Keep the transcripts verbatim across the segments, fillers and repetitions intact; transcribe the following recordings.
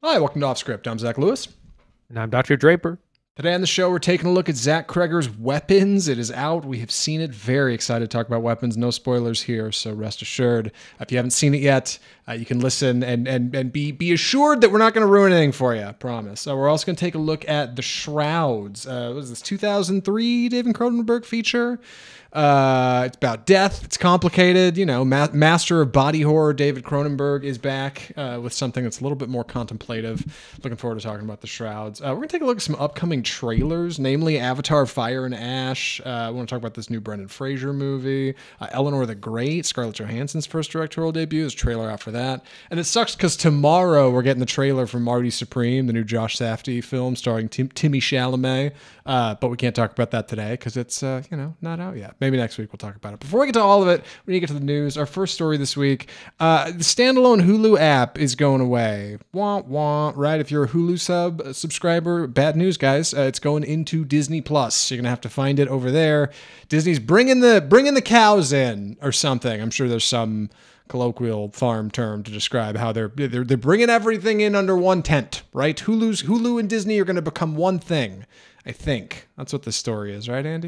Hi, welcome to Off Script. I'm Zach Lewis. And I'm Doctor Draper. Today on the show, we're taking a look at Zach Cregger's Weapons. It is out. We have seen it. Very excited to talk about Weapons. No spoilers here, so rest assured. If you haven't seen it yet, uh, you can listen and and and be be assured that we're not going to ruin anything for you. I promise. So we're also going to take a look at The Shrouds. Uh, what is this, two thousand three David Cronenberg feature? Uh, it's about death. It's complicated. You know, ma- master of body horror David Cronenberg is back uh, with something that's a little bit more contemplative. Looking forward to talking about The Shrouds. Uh, we're going to take a look at some upcoming trailers, namely Avatar Fire and Ash. Uh, I want to talk about this new Brendan Fraser movie. Uh, Eleanor the Great, Scarlett Johansson's first directorial debut. There's a trailer out for that. And it sucks because tomorrow we're getting the trailer for Marty Supreme, the new Josh Safdie film starring Tim- Timmy Chalamet. Uh, but we can't talk about that today because it's, uh, you know, not out yet. Maybe next week we'll talk about it. Before we get to all of it, we need to get to the news. Our first story this week, uh, the standalone Hulu app is going away. Wah, wah, right? If you're a Hulu sub uh, subscriber, bad news, guys. Uh, it's going into Disney Plus. You're going to have to find it over there. Disney's bringing the bringing the cows in or something. I'm sure there's some colloquial farm term to describe how they're they're, they're bringing everything in under one tent, right? Hulu's Hulu and Disney are going to become one thing. I think that's what this story is, right, Andy?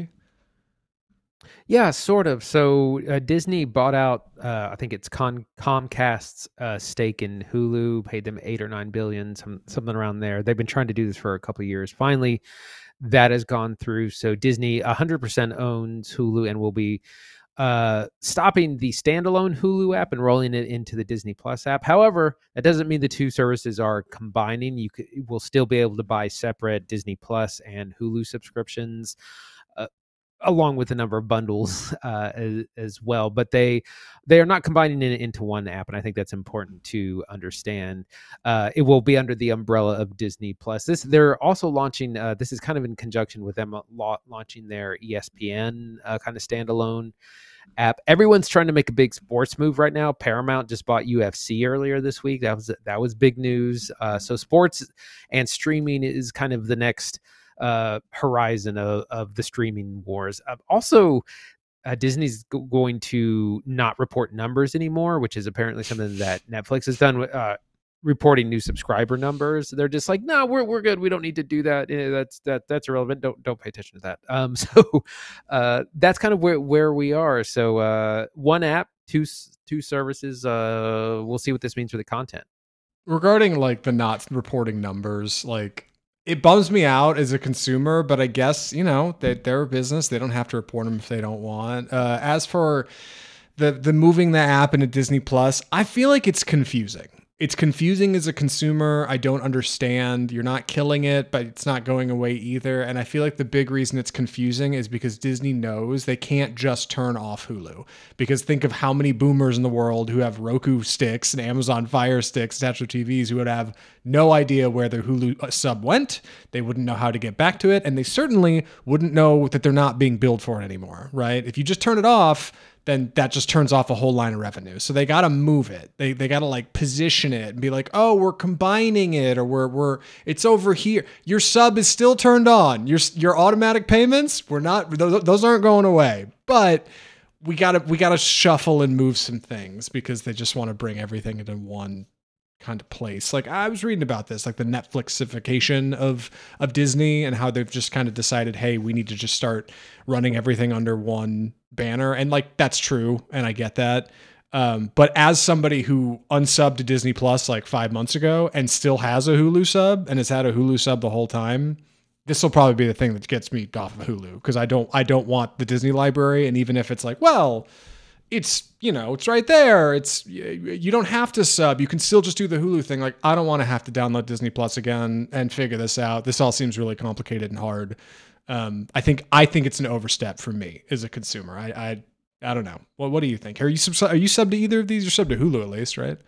Yeah, sort of. So uh, Disney bought out, uh, I think it's Con- Comcast's uh, stake in Hulu, paid them eight or nine billion, some, something around there. They've been trying to do this for a couple of years. Finally, that has gone through. So Disney one hundred percent owns Hulu and will be uh, stopping the standalone Hulu app and rolling it into the Disney Plus app. However, that doesn't mean the two services are combining. You, could, you will still be able to buy separate Disney Plus and Hulu subscriptions, uh, along with a number of bundles uh, as, as well. But they they are not combining it into one app, and I think that's important to understand. Uh, it will be under the umbrella of Disney Plus. This they're also launching. Uh, this is kind of in conjunction with them la- launching their E S P N uh, kind of standalone app. Everyone's trying to make a big sports move right now. Paramount just bought U F C earlier this week. That was that was big news. Uh, so sports and streaming is kind of the next uh, horizon of, of the streaming wars. Uh, also, uh, Disney's g- going to not report numbers anymore, which is apparently something that Netflix has done with uh, reporting new subscriber numbers. They're just like, no, we're we're good. We don't need to do that. Eh, That's that that's irrelevant. Don't don't pay attention to that. Um, so uh, that's kind of where where we are. So uh, one app, two s- two services. Uh, we'll see what this means for the content. Regarding like the not reporting numbers, like it bums me out as a consumer, but I guess, you know, that they're a business. They don't have to report them if they don't want. Uh, as for the the moving the app into Disney Plus, I feel like it's confusing. It's confusing as a consumer. I don't understand. You're not killing it, but it's not going away either. And I feel like the big reason it's confusing is because Disney knows they can't just turn off Hulu. Because think of how many boomers in the world who have Roku sticks and Amazon Fire sticks attached to T Vs who would have no idea where their Hulu sub went. They wouldn't know how to get back to it. And they certainly wouldn't know that they're not being billed for it anymore, right? If you just turn it off, then that just turns off a whole line of revenue. So they got to move it. They they got to like position it and be like, oh, we're combining it, or we're we're it's over here. Your sub is still turned on. Your your automatic payments, we're not those, those aren't going away. But we gotta we gotta shuffle and move some things because they just want to bring everything into one kind of place. Like I was reading about this, like the Netflixification of of Disney and how they've just kind of decided, hey, we need to just start running everything under one banner. And like that's true, and I get that. Um, but as somebody who unsubbed to Disney Plus like five months ago and still has a Hulu sub and has had a Hulu sub the whole time, this will probably be the thing that gets me off of Hulu because I don't I don't want the Disney library. And even if it's like, well, it's, you know, it's right there. It's, you don't have to sub. You can still just do the Hulu thing. Like, I don't want to have to download Disney Plus again and figure this out. This all seems really complicated and hard. Um, I think, I think it's an overstep for me as a consumer. I, I, I don't know. Well, what do you think? Are you sub, are you sub to either of these? You're sub to Hulu at least, right?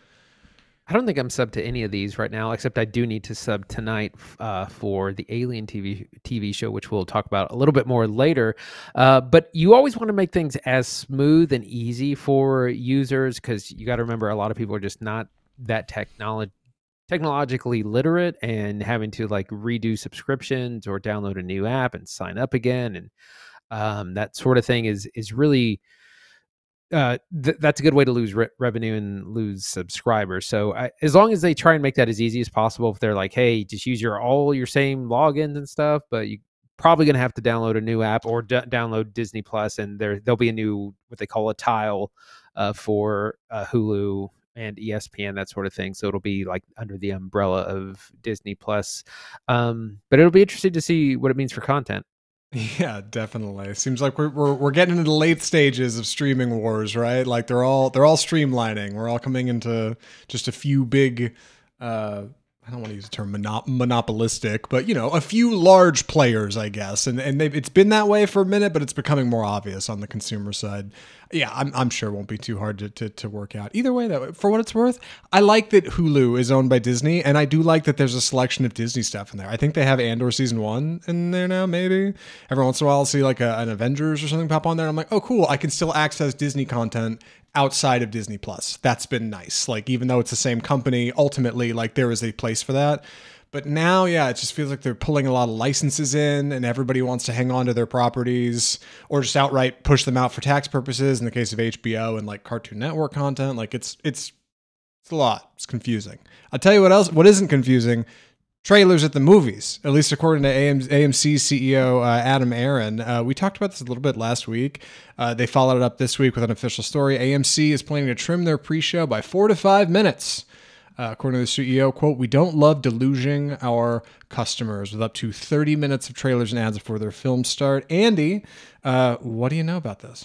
I don't think I'm sub to any of these right now, except I do need to sub tonight uh, for the Alien T V T V show, which we'll talk about a little bit more later. Uh, but you always want to make things as smooth and easy for users because you got to remember a lot of people are just not that technology technologically literate and having to like redo subscriptions or download a new app and sign up again and um, that sort of thing is is really uh, th- that's a good way to lose re- revenue and lose subscribers. So I, as long as they try and make that as easy as possible, if they're like, hey, just use your all your same logins and stuff, but you probably going to have to download a new app or d- download Disney Plus, and there there'll be a new what they call a tile uh, for uh, Hulu and E S P N, that sort of thing. So it'll be like under the umbrella of Disney Plus. Um, but it'll be interesting to see what it means for content. Yeah, definitely. It seems like we're, we're we're getting into the late stages of streaming wars, right? Like they're all they're all streamlining. We're all coming into just a few big uh I don't want to use the term monop- monopolistic, but you know, a few large players, I guess. And and they've, it's been that way for a minute, but it's becoming more obvious on the consumer side. Yeah, I'm I'm sure it won't be too hard to to, to work out. Either way, though, for what it's worth, I like that Hulu is owned by Disney, and I do like that there's a selection of Disney stuff in there. I think they have Andor season one in there now, maybe. Every once in a while, I'll see like a, an Avengers or something pop on there, and I'm like, oh, cool, I can still access Disney content outside of Disney Plus. That's been nice. Like, even though it's the same company, ultimately, like, there is a place for that. But now, yeah, it just feels like they're pulling a lot of licenses in and everybody wants to hang on to their properties or just outright push them out for tax purposes in the case of H B O and like Cartoon Network content. Like it's it's it's a lot. It's confusing. I'll tell you what else, what isn't confusing. Trailers at the movies, at least according to A M C C E O uh, Adam Aron. Uh, we talked about this a little bit last week. Uh, they followed it up this week with an official story. A M C is planning to trim their pre-show by four to five minutes. Uh, according to the C E O, quote, "We don't love deluging our customers with up to thirty minutes of trailers and ads before their films start." Andy, uh, what do you know about this?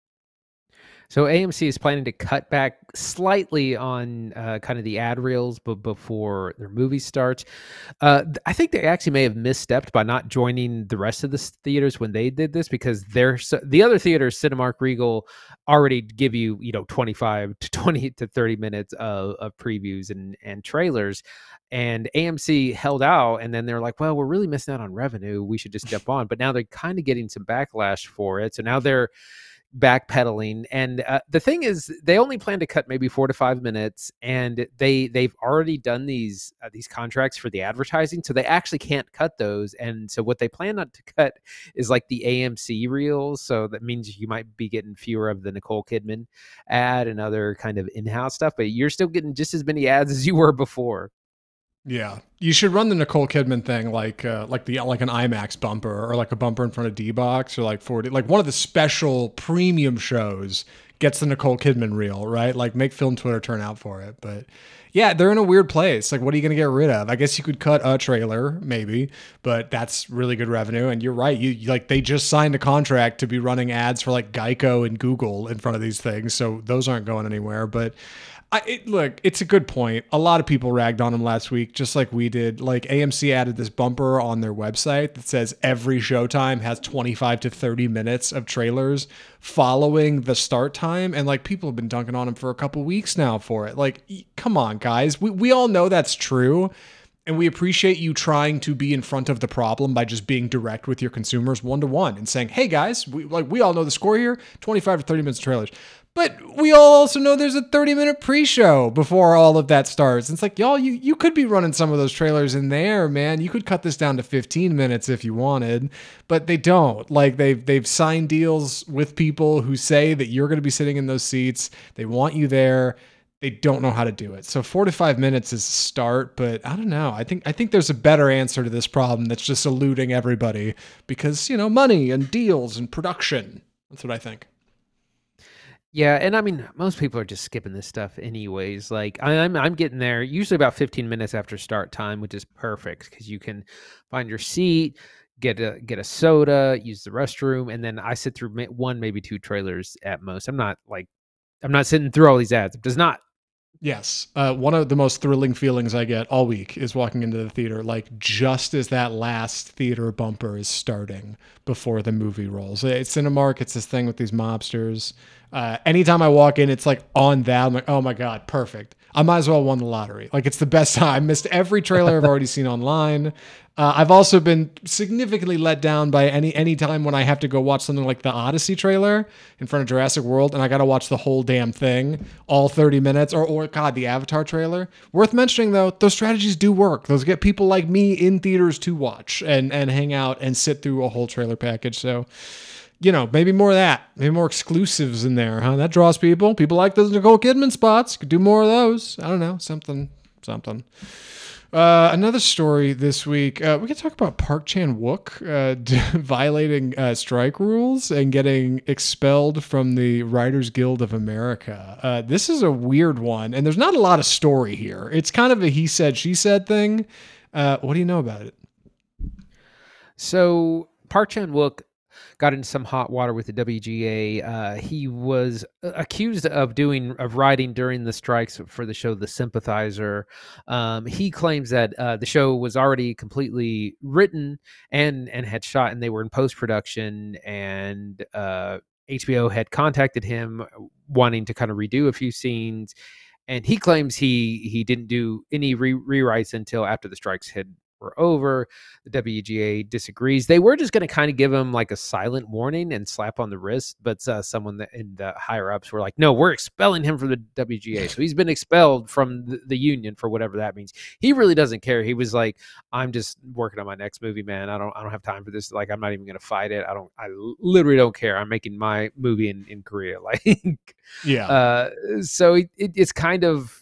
So A M C is planning to cut back slightly on uh, kind of the ad reels, but before their movie starts, uh, I think they actually may have misstepped by not joining the rest of the theaters when they did this, because they're so, the other theaters, Cinemark, Regal, already give you you know twenty-five to twenty to thirty minutes of, of previews and and trailers, and A M C held out, and then they're like, well, we're really missing out on revenue. We should just jump on. But now they're kind of getting some backlash for it, so now they're backpedaling. And uh, the thing is, they only plan to cut maybe four to five minutes, and they they've already done these uh, these contracts for the advertising, so they actually can't cut those. And so what they plan not to cut is like the A M C reels. So that means you might be getting fewer of the Nicole Kidman ad and other kind of in-house stuff, but you're still getting just as many ads as you were before. Yeah, you should run the Nicole Kidman thing like uh, like the like an IMAX bumper or like a bumper in front of D-Box or like forty, like one of the special premium shows gets the Nicole Kidman reel, right? Like make Film Twitter turn out for it. But yeah, they're in a weird place. Like, what are you going to get rid of? I guess you could cut a trailer, maybe, but that's really good revenue. And you're right, you, you like they just signed a contract to be running ads for like Geico and Google in front of these things, so those aren't going anywhere. But I, it, look, it's a good point. A lot of people ragged on them last week, just like we did. Like A M C added this bumper on their website that says every showtime has twenty-five to thirty minutes of trailers following the start time. And like people have been dunking on them for a couple weeks now for it. Like, come on, guys. We, we all know that's true. And we appreciate you trying to be in front of the problem by just being direct with your consumers one to one and saying, hey guys, we like we all know the score here, twenty-five to thirty minutes of trailers. But we all also know there's a thirty minute pre-show before all of that starts. It's like, y'all, you, you could be running some of those trailers in there, man. You could cut this down to fifteen minutes if you wanted, but they don't. Like they've, they've signed deals with people who say that you're going to be sitting in those seats. They want you there. They don't know how to do it. So four to five minutes is a start, but I don't know. I think, I think there's a better answer to this problem that's just eluding everybody because, you know, money and deals and production. That's what I think. Yeah, and I mean, most people are just skipping this stuff anyways. Like I'm, I'm getting there usually about fifteen minutes after start time, which is perfect because you can find your seat, get a get a soda, use the restroom, and then I sit through one, maybe two trailers at most. I'm not like, I'm not sitting through all these ads. It does not. Yes. Uh, one of the most thrilling feelings I get all week is walking into the theater, like just as that last theater bumper is starting before the movie rolls. It's Cinemark. It's this thing with these mobsters. Uh, anytime I walk in, it's like on that. I'm like, oh my God, perfect. I might as well have won the lottery. Like it's the best time. I missed every trailer I've already seen online. Uh, I've also been significantly let down by any any time when I have to go watch something like the Odyssey trailer in front of Jurassic World, and I got to watch the whole damn thing, all thirty minutes, or or God, the Avatar trailer. Worth mentioning though, those strategies do work. Those get people like me in theaters to watch and and hang out and sit through a whole trailer package. So, you know, maybe more of that, maybe more exclusives in there, huh? That draws people. People like those Nicole Kidman spots. Could do more of those. I don't know, something, something. Uh, another story this week. Uh, we can talk about Park Chan Wook uh, violating uh, strike rules and getting expelled from the Writers Guild of America. Uh, this is a weird one, and there's not a lot of story here. It's kind of a he said, she said thing. Uh, what do you know about it? So Park Chan Wook got into some hot water with the W G A. Uh, he was accused of doing of writing during the strikes for the show The Sympathizer. Um, he claims that uh, the show was already completely written and and had shot, and they were in post production. And uh, H B O had contacted him wanting to kind of redo a few scenes, and he claims he he didn't do any re- rewrites until after the strikes had were over. The W G A disagrees. They were just going to kind of give him like a silent warning and slap on the wrist, but uh, someone that in the higher ups were like, no, we're expelling him from the W G A. So he's been expelled from the, the union for whatever that means. He really doesn't care. He was like, I'm just working on my next movie, man. I don't I don't have time for this. Like, I'm not even going to fight it. I don't I literally don't care. I'm making my movie in, in Korea. Like, yeah. Uh, so it, it, it's kind of,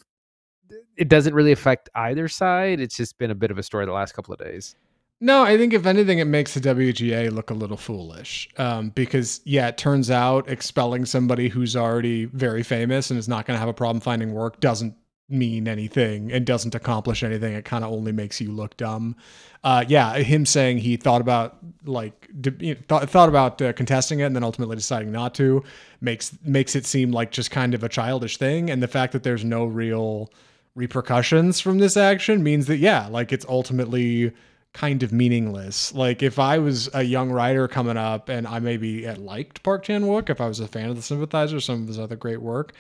it doesn't really affect either side. It's just been a bit of a story the last couple of days. No, I think if anything, it makes the W G A look a little foolish um, because, yeah, it turns out expelling somebody who's already very famous and is not going to have a problem finding work doesn't mean anything and doesn't accomplish anything. It kind of only makes you look dumb. Uh, yeah, him saying he thought about like de- thought, thought about uh, contesting it and then ultimately deciding not to makes makes it seem like just kind of a childish thing. And the fact that there's no real repercussions from this action means that, yeah, like it's ultimately kind of meaningless. Like if I was a young writer coming up and I maybe had liked Park Chan-wook, if I was a fan of The Sympathizer, some of his other great work,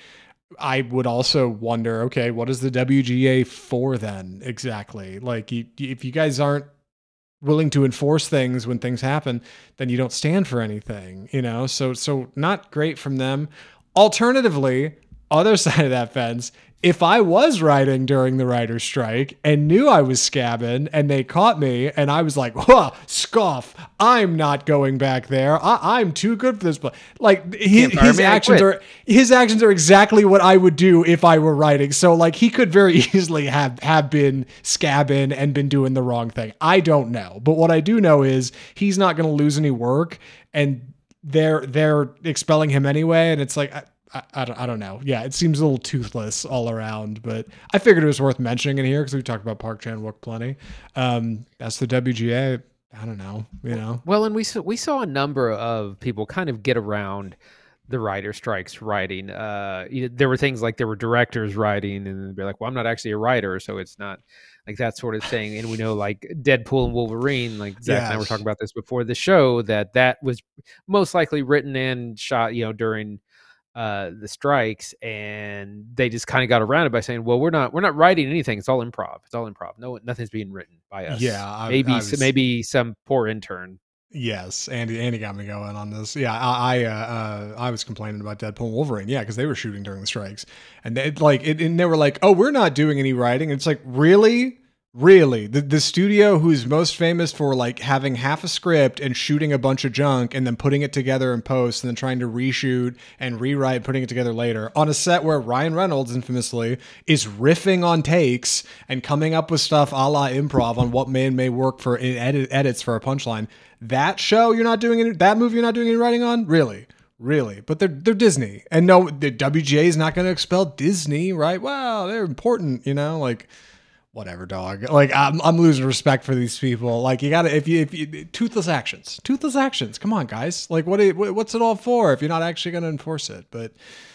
I would also wonder, okay, what is the W G A for then exactly? Like you, if you guys aren't willing to enforce things when things happen, then you don't stand for anything, you know? So, so not great from them. Alternatively, other side of that fence, if I was writing during the writer's strike and knew I was scabbing and they caught me and I was like, huh, scoff, I'm not going back there. I, I'm too good for this. But like his, his actions are, his actions are exactly what I would do if I were writing. So like he could very easily have, have been scabbing and been doing the wrong thing. I don't know. But what I do know is he's not going to lose any work and they're, they're expelling him anyway. And it's like, I, I, I, don't, I don't know. Yeah, it seems a little toothless all around, but I figured it was worth mentioning in here because we talked about Park Chan-wook plenty. Um, as the W G A, I don't know, you know. Well, and we saw, we saw a number of people kind of get around the writer strikes writing. Uh, you know, there were things like there were directors writing and they're like, well, I'm not actually a writer, so it's not like that sort of thing. And we know like Deadpool and Wolverine, like Zach yes. and I were talking about this before the show, that that was most likely written and shot, you know, during uh the strikes, and they just kind of got around it by saying, well, we're not we're not writing anything, it's all improv it's all improv no nothing's being written by us. Yeah, I, maybe I was, maybe some poor intern. Yes, Andy Andy got me going on this. Yeah, I I, uh, uh, I was complaining about Deadpool and Wolverine. Yeah, because they were shooting during the strikes, and they like it, and they were like, "Oh, we're not doing any writing." It's like, really, really, the the studio who's most famous for like having half a script and shooting a bunch of junk and then putting it together in post and then trying to reshoot and rewrite, putting it together later on a set where Ryan Reynolds infamously is riffing on takes and coming up with stuff a la improv on what may and may work for in edit, edits for a punchline. That show you're not doing any, that movie you're not doing any writing on? Really? Really? But they're they're Disney. And no, the W G A is not going to expel Disney, right? Wow, they're important, you know? Like, whatever, dog. Like, I'm I'm losing respect for these people. Like, you got to, if you, if you, toothless actions. Toothless actions. Come on, guys. Like, what what's it all for if you're not actually going to enforce it? But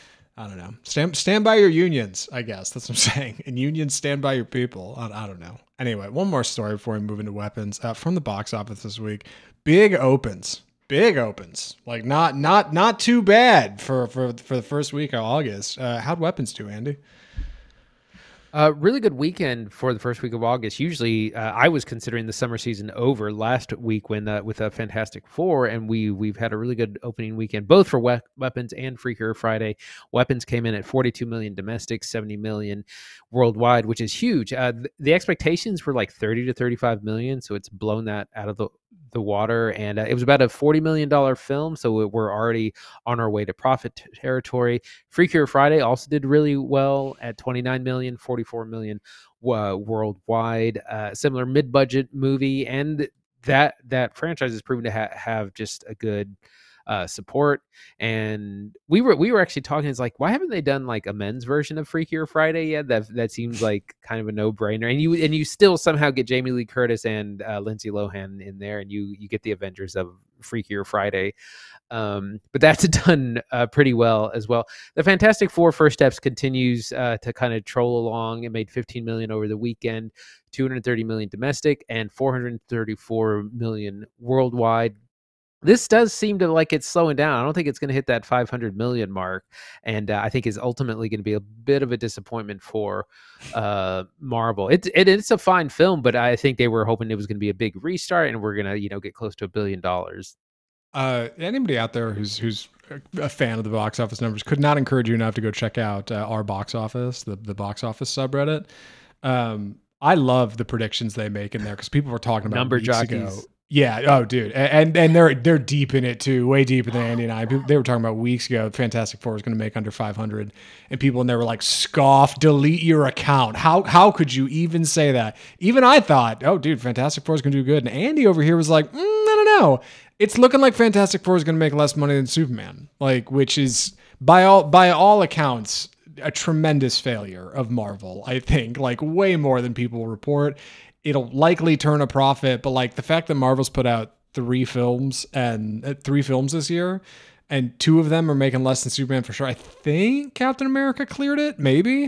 I don't know. Stand stand by your unions, I guess. That's what I'm saying. And unions stand by your people. I, I don't know. Anyway, one more story before we move into weapons. Uh, from the box office this week. Big opens. Big opens. Like, not not not too bad for, for, for the first week of August. Uh, how'd weapons do, Andy? Uh, really good weekend for the first week of August. Usually, uh, I was considering the summer season over last week when uh, with a Fantastic Four, and we we've had a really good opening weekend both for we- Weapons and Freaker Friday. Weapons came in at forty-two million domestic, seventy million worldwide, which is huge. Uh, th- the expectations were like thirty to thirty-five million, so it's blown that out of the the water, and uh, it was about a forty million dollar film, so we're already on our way to profit t- territory. Freakier Friday also did really well at twenty-nine million, forty-four million uh, worldwide. Uh, similar mid-budget movie, and that that franchise has proven to ha- have just a good uh, support. And we were we were actually talking. It's like, why haven't they done like a men's version of Freakier Friday yet? That that seems like kind of a no brainer. And you and you still somehow get Jamie Lee Curtis and uh, Lindsay Lohan in there, and you you get the Avengers of Freakier Friday. Um, but that's done uh, pretty well as well. The Fantastic Four First Steps continues uh, to kind of troll along. It made fifteen million over the weekend, two hundred thirty million domestic, and four hundred thirty-four million worldwide. This does seem to like it's slowing down. I don't think it's going to hit that five hundred million mark, and uh, I think is ultimately going to be a bit of a disappointment for uh, Marvel. It, it it's a fine film, but I think they were hoping it was going to be a big restart, and we're going to you know get close to a billion dollars. Uh, anybody out there who's who's a fan of the box office numbers, could not encourage you enough to go check out uh, our box office, the the box office subreddit. Um, I love the predictions they make in there because people were talking about Number weeks jockeys. ago. Yeah. Oh, dude. And and they're they're deep in it too, way deeper than Andy and I. They were talking about weeks ago. Fantastic Four was going to make under five hundred, and people in there were like, "Scoff, delete your account. How how could you even say that?" Even I thought, "Oh, dude, Fantastic Four is going to do good." And Andy over here was like, mm, "I don't know. It's looking like Fantastic Four is going to make less money than Superman, like which is by all by all accounts." A tremendous failure of Marvel, I think, like way more than people report. It'll likely turn a profit, but like the fact that Marvel's put out three films and uh, three films this year, and two of them are making less than Superman for sure. I think Captain America cleared it, maybe.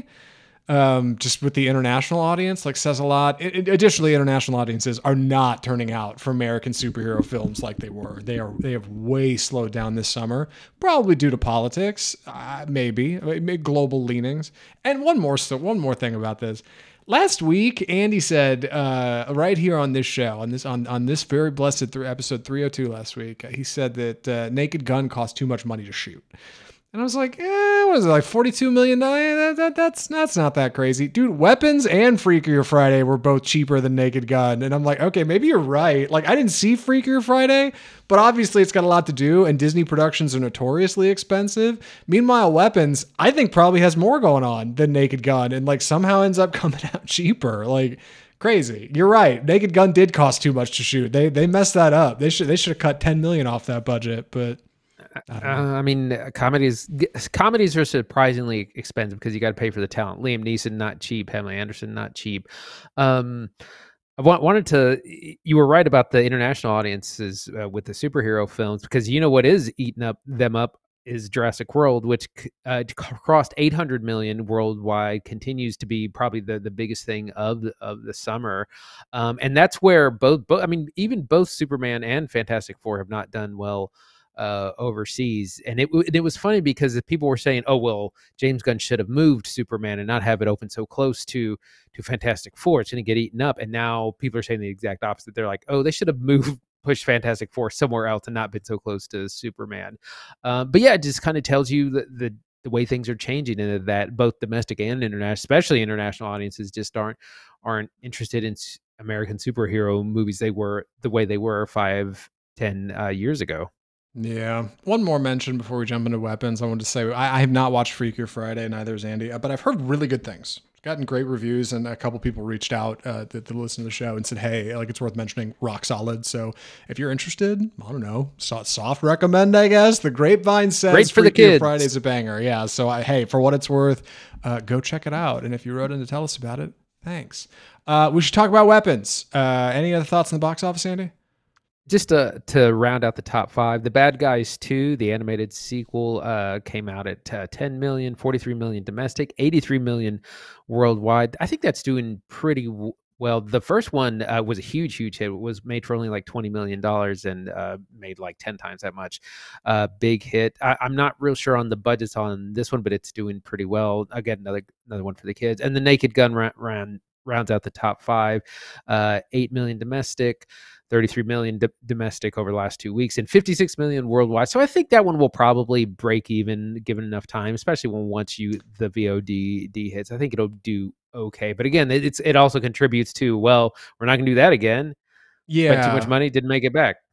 Um, just with the international audience, like says a lot. It, it, additionally, international audiences are not turning out for American superhero films like they were. They are they have way slowed down this summer, probably due to politics, uh, maybe global leanings. And one more, so one more thing about this. Last week, Andy said uh, right here on this show, on this on on this very blessed th- episode three oh two last week, he said that uh, Naked Gun cost too much money to shoot. And I was like, eh, what is it, like forty-two million dollars? That, that, that's, that's not that crazy. Dude, Weapons and Freakier Friday were both cheaper than Naked Gun. And I'm like, okay, maybe you're right. Like, I didn't see Freakier Friday, but obviously it's got a lot to do, and Disney productions are notoriously expensive. Meanwhile, Weapons, I think, probably has more going on than Naked Gun, and like somehow ends up coming out cheaper. Like, crazy. You're right. Naked Gun did cost too much to shoot. They they messed that up. They should they should have cut ten million dollars off that budget, but... I, uh, I mean, comedies comedies are surprisingly expensive because you got to pay for the talent. Liam Neeson, not cheap. Pamela Anderson, not cheap. Um, I wa- wanted to. You were right about the international audiences uh, with the superhero films, because you know what is eating up them up is Jurassic World, which uh, crossed eight hundred million worldwide, continues to be probably the, the biggest thing of the, of the summer. Um, and that's where both, both, I mean, even both Superman and Fantastic Four have not done well uh overseas. And it it was funny because people were saying, oh well, James Gunn should have moved Superman and not have it open so close to to Fantastic Four. It's going to get eaten up. And now people are saying the exact opposite. They're like, oh, they should have moved pushed Fantastic Four somewhere else and not been so close to Superman. Uh, but yeah, it just kind of tells you the, the the way things are changing, and that both domestic and international, especially international audiences, just aren't aren't interested in American superhero movies they were the way they were five ten uh, years ago. Yeah. One more mention before we jump into Weapons. I wanted to say I, I have not watched Freakier Friday, neither has Andy, but I've heard really good things. Gotten great reviews, and a couple people reached out uh, that, that listen to the show and said, hey, like it's worth mentioning, rock solid. So if you're interested, I don't know, soft recommend, I guess. The Grapevine says great for Freakier the kids. Friday's a banger. Yeah. So I, hey, for what it's worth, uh, go check it out. And if you wrote in to tell us about it, thanks. Uh, we should talk about Weapons. Uh, any other thoughts on the box office, Andy? Just to, to round out the top five, The Bad Guys two, the animated sequel, uh, came out at uh, ten million, forty-three million domestic, eighty-three million worldwide. I think that's doing pretty w- well. The first one uh, was a huge, huge hit. It was made for only like twenty million dollars and uh, made like ten times that much. Uh, big hit. I, I'm not real sure on the budgets on this one, but it's doing pretty well. Again, another another one for the kids. And The Naked Gun ran, ran rounds out the top five, uh, eight million domestic, thirty-three million d- domestic over the last two weeks, and fifty-six million worldwide. So I think that one will probably break even given enough time, especially when once you the V O D D hits. I think it'll do okay. But again, it, it's it also contributes to, well, we're not going to do that again. Yeah. Spent too much money, didn't make it back.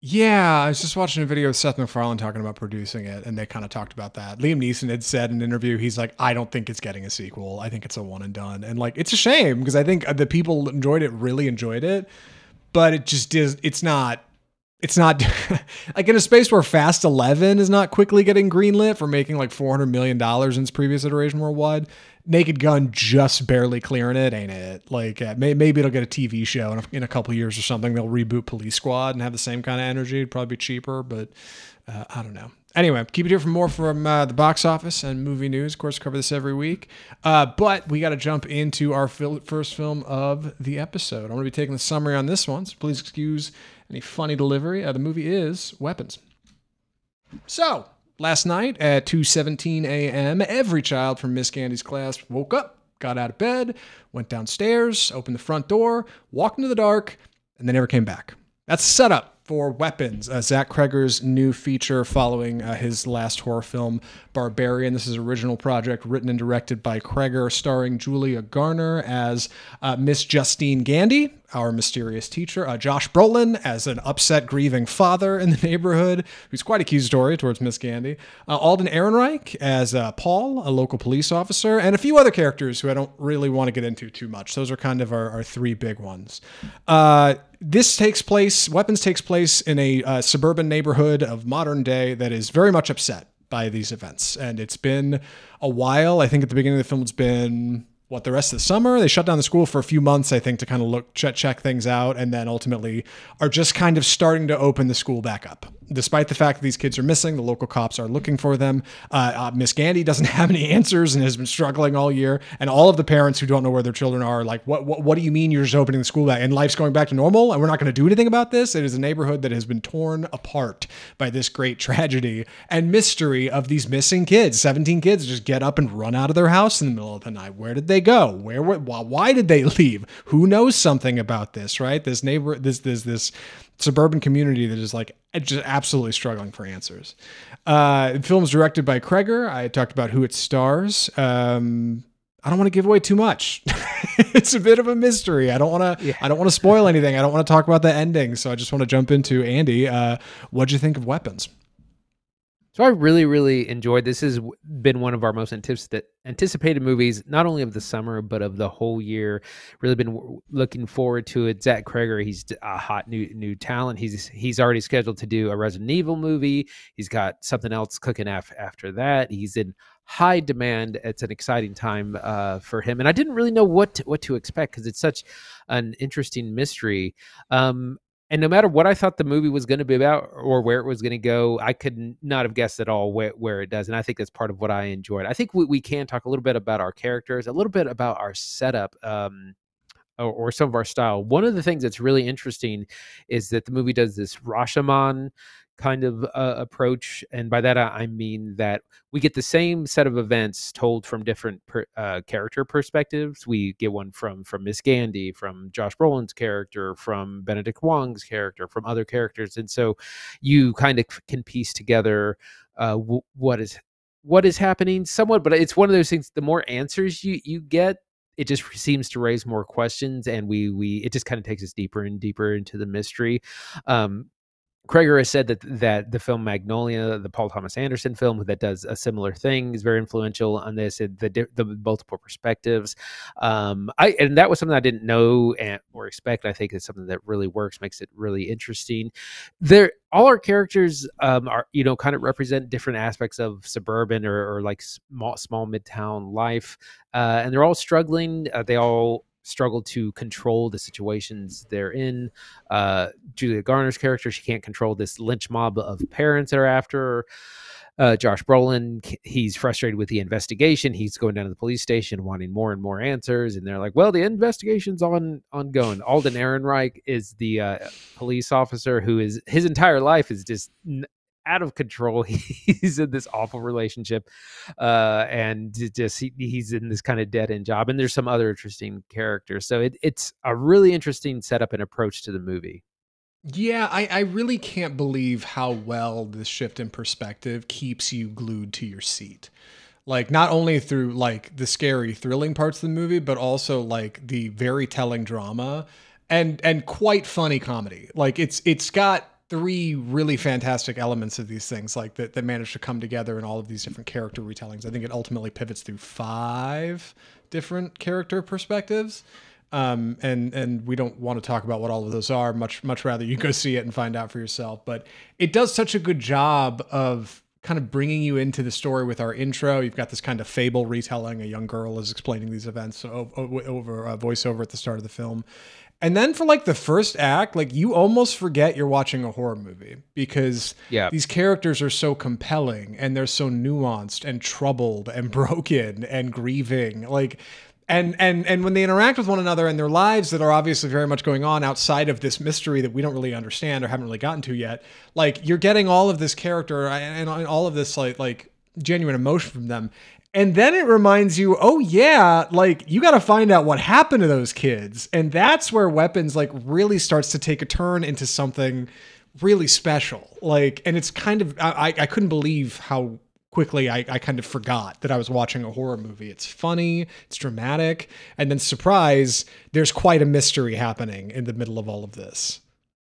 Yeah, I was just watching a video of Seth MacFarlane talking about producing it, and they kind of talked about that. Liam Neeson had said in an interview, he's like, I don't think it's getting a sequel. I think it's a one and done. And like, it's a shame because I think the people enjoyed it, really enjoyed it, but it just is, it's not, it's not like in a space where Fast eleven is not quickly getting greenlit for making like four hundred million dollars in its previous iteration worldwide. Naked Gun just barely clearing it, ain't it? Like uh, may, maybe it'll get a T V show in a, in a couple years or something. They'll reboot Police Squad and have the same kind of energy. It'd probably be cheaper, but uh, I don't know. Anyway, keep it here for more from uh, the box office and movie news. Of course, cover this every week. Uh, but we got to jump into our fil- first film of the episode. I'm going to be taking the summary on this one, so please excuse any funny delivery. Uh, the movie is Weapons. So, last night at two seventeen a.m., every child from Miss Gandy's class woke up, got out of bed, went downstairs, opened the front door, walked into the dark, and they never came back. That's the setup for Weapons, uh, Zach Cregger's new feature following uh, his last horror film, Barbarian. This is an original project written and directed by Cregger, starring Julia Garner as uh, Miss Justine Gandy, our mysterious teacher, uh, Josh Brolin as an upset, grieving father in the neighborhood who's quite accusatory towards Miss Gandy, uh, Alden Ehrenreich as uh, Paul, a local police officer, and a few other characters who I don't really want to get into too much. Those are kind of our, our three big ones. Uh, this takes place, Weapons takes place in a uh, suburban neighborhood of modern day that is very much upset by these events. And it's been a while. I think at the beginning of the film, it's been what, the rest of the summer? They shut down the school for a few months, I think, to kind of look, check, check things out, and then ultimately are just kind of starting to open the school back up. Despite the fact that these kids are missing, the local cops are looking for them. Uh, uh, Miss Gandy doesn't have any answers and has been struggling all year. And all of the parents who don't know where their children are, are like, what, what, what do you mean you're just opening the school back and life's going back to normal and we're not going to do anything about this? It is a neighborhood that has been torn apart by this great tragedy and mystery of these missing kids. seventeen kids just get up and run out of their house in the middle of the night. Where did they go? Where, where why, why did they leave? Who knows something about this, right? This neighbor, this, this, this suburban community that is like just absolutely struggling for answers. Uh, the film is directed by Cregger. I talked about who it stars. Um, I don't want to give away too much. It's a bit of a mystery. I don't want to, yeah. I don't want to spoil anything. I don't want to talk about the ending. So I just want to jump into Andy. Uh, what'd you think of Weapons? So I really, really enjoyed this. Has been one of our most anticipated movies, not only of the summer, but of the whole year. Really been looking forward to it. Zach Cregger, he's a hot new new talent. He's he's already scheduled to do a Resident Evil movie. He's got something else cooking af- after that. He's in high demand. It's an exciting time uh, for him. And I didn't really know what to, what to expect because it's such an interesting mystery. Um, And no matter what I thought the movie was going to be about or where it was going to go, I could not have guessed at all where, where it does. And I think that's part of what I enjoyed. I think we, we can talk a little bit about our characters, a little bit about our setup, um, or, or some of our style. One of the things that's really interesting is that the movie does this Rashomon kind of uh, approach. And by that, I mean that we get the same set of events told from different per, uh, character perspectives. We get one from from Miss Gandy, from Josh Brolin's character, from Benedict Wong's character, from other characters. And so you kind of can piece together uh, w- what is what is happening somewhat. But it's one of those things, the more answers you, you get, it just seems to raise more questions. And we we it just kind of takes us deeper and deeper into the mystery. Um, Cregger has said that that the film Magnolia, the Paul Thomas Anderson film that does a similar thing, is very influential on this. The the multiple perspectives, um, I and that was something I didn't know and, or expect. I think it's something that really works, makes it really interesting. There, all our characters um, are you know kind of represent different aspects of suburban or, or like small small midtown life, uh, and they're all struggling. Uh, they all struggle to control the situations they're in. Uh, Julia Garner's character, she can't control this lynch mob of parents that are after her. Uh, Josh Brolin, he's frustrated with the investigation. He's going down to the police station wanting more and more answers. And they're like, well, the investigation's on ongoing. Alden Ehrenreich is the uh, police officer who is, his entire life is just n- out of control. He's in this awful relationship, uh, and just he, he's in this kind of dead end job. And there's some other interesting characters. So it, it's a really interesting setup and approach to the movie. Yeah, I, I really can't believe how well this shift in perspective keeps you glued to your seat. Like, not only through like the scary, thrilling parts of the movie, but also like the very telling drama and and quite funny comedy. Like it's it's got three really fantastic elements of these things, like that, that manage to come together in all of these different character retellings. I think it ultimately pivots through five different character perspectives. Um, and, and we don't want to talk about what all of those are, much, much rather you go see it and find out for yourself. But it does such a good job of kind of bringing you into the story with our intro. You've got this kind of fable retelling. A young girl is explaining these events over a voiceover at the start of the film. And then for like the first act, like you almost forget you're watching a horror movie because yeah. these characters are so compelling and they're so nuanced and troubled and broken and grieving. Like, And and and when they interact with one another in their lives that are obviously very much going on outside of this mystery that we don't really understand or haven't really gotten to yet, like you're getting all of this character and, and all of this like like genuine emotion from them. And then it reminds you, oh yeah, like you got to find out what happened to those kids. And that's where Weapons like really starts to take a turn into something really special. Like, and it's kind of, I, I couldn't believe how quickly I, I kind of forgot that I was watching a horror movie. It's funny, it's dramatic, and then surprise, there's quite a mystery happening in the middle of all of this.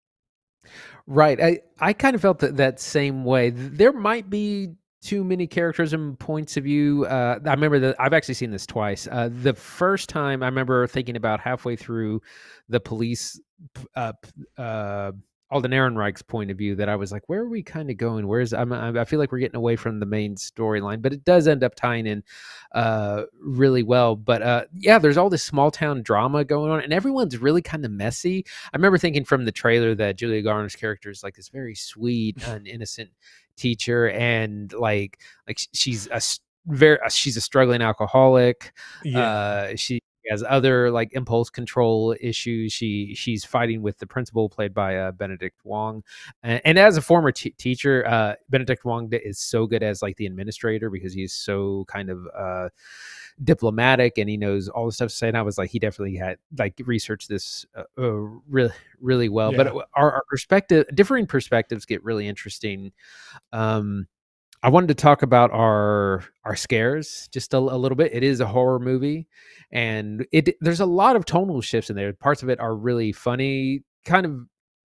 Right. I, I kind of felt that, that same way. There might be too many characters and points of view. Uh, I remember that I've actually seen this twice. Uh, the first time I remember thinking about halfway through the police uh, uh, Alden Ehrenreich's point of view that I was like, where are we kind of going? Where's I'm, I feel like we're getting away from the main storyline, but it does end up tying in uh, really well. But uh, yeah, there's all this small town drama going on and everyone's really kind of messy. I remember thinking from the trailer that Julia Garner's character is like this very sweet and innocent teacher. And like, like she's a very, she's a struggling alcoholic. Yeah. Uh, she, has other like impulse control issues. She she's fighting with the principal played by uh, Benedict Wong, and, and as a former t- teacher, uh, Benedict Wong is so good as like the administrator because he's so kind of uh, diplomatic and he knows all the stuff to say. And I was like, he definitely had like researched this uh, uh, really really well. Yeah. But our, our perspective, differing perspectives, get really interesting. Um, I wanted to talk about our our scares just a, a little bit. It is a horror movie, and it there's a lot of tonal shifts in there. Parts of it are really funny, kind of.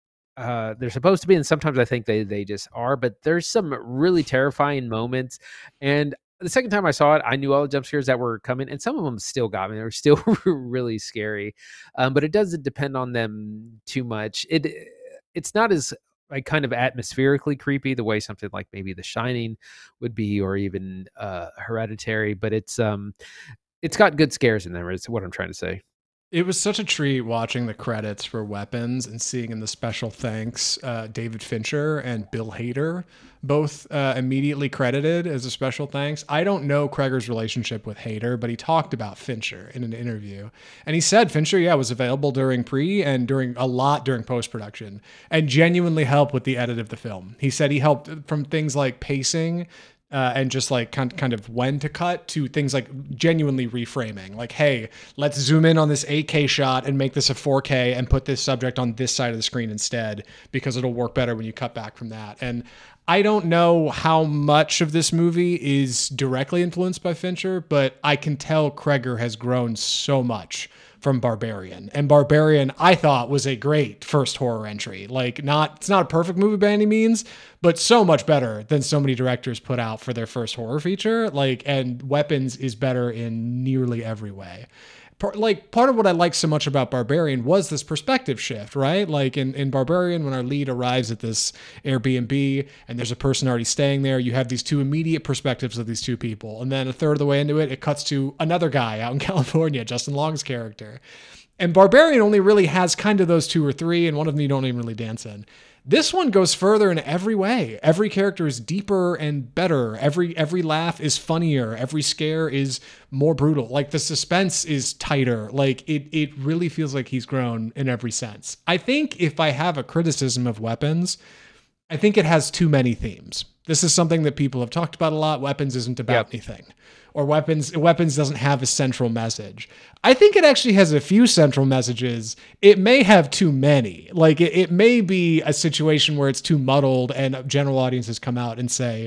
Uh, they're supposed to be, and sometimes I think they they just are. But there's some really terrifying moments, and the second time I saw it, I knew all the jump scares that were coming, and some of them still got me. They were still really scary, um, but it doesn't depend on them too much. It it's not as like kind of atmospherically creepy the way something like maybe The Shining would be, or even uh, Hereditary. But it's um, it's got good scares in there. Is what I'm trying to say. It was such a treat watching the credits for Weapons and seeing in the special thanks uh, David Fincher and Bill Hader, both uh, immediately credited as a special thanks. I don't know Cregger's relationship with Hader, but he talked about Fincher in an interview. And he said Fincher, yeah, was available during pre and during a lot during post-production and genuinely helped with the edit of the film. He said he helped from things like pacing Uh, and just like kind kind of when to cut to things like genuinely reframing. Like, hey, let's zoom in on this eight K shot and make this a four K and put this subject on this side of the screen instead because it'll work better when you cut back from that. And I don't know how much of this movie is directly influenced by Fincher, but I can tell Cregger has grown so much from Barbarian. And Barbarian, I thought, was a great first horror entry. Like, not it's not a perfect movie by any means, but so much better than so many directors put out for their first horror feature. Like, and Weapons is better in nearly every way. Part, like, part of what I liked so much about Barbarian was this perspective shift, right? Like in, in Barbarian, when our lead arrives at this Airbnb and there's a person already staying there, you have these two immediate perspectives of these two people. And then a third of the way into it, it cuts to another guy out in California, Justin Long's character. And Barbarian only really has kind of those two or three, and one of them you don't even really dance in. This one goes further in every way. Every character is deeper and better. Every every laugh is funnier. Every scare is more brutal. Like, the suspense is tighter. Like, it it really feels like he's grown in every sense. I think if I have a criticism of Weapons, I think it has too many themes. This is something that people have talked about a lot. Weapons isn't about yep. anything. Or Weapons Weapons doesn't have a central message. I think it actually has a few central messages. It may have too many. Like, it, it may be a situation where it's too muddled and general audiences come out and say,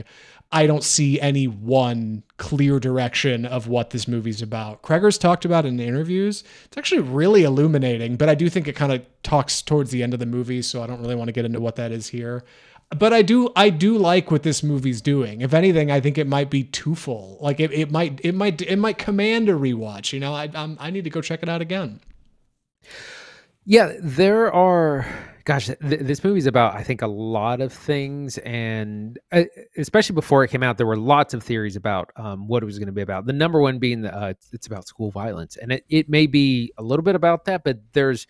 I don't see any one clear direction of what this movie's about. Kreger's talked about in interviews. It's actually really illuminating, but I do think it kind of talks towards the end of the movie, so I don't really want to get into what that is here. But I do I do like what this movie's doing. If anything, I think it might be too full. Like it, it might it might it might command a rewatch. You know, I I'm, I need to go check it out again. Yeah, there are. Gosh, th- this movie's about, I think, a lot of things, and uh, especially before it came out, there were lots of theories about um, what it was going to be about. The number one being that uh, it's, it's about school violence, and it, it may be a little bit about that, but there's,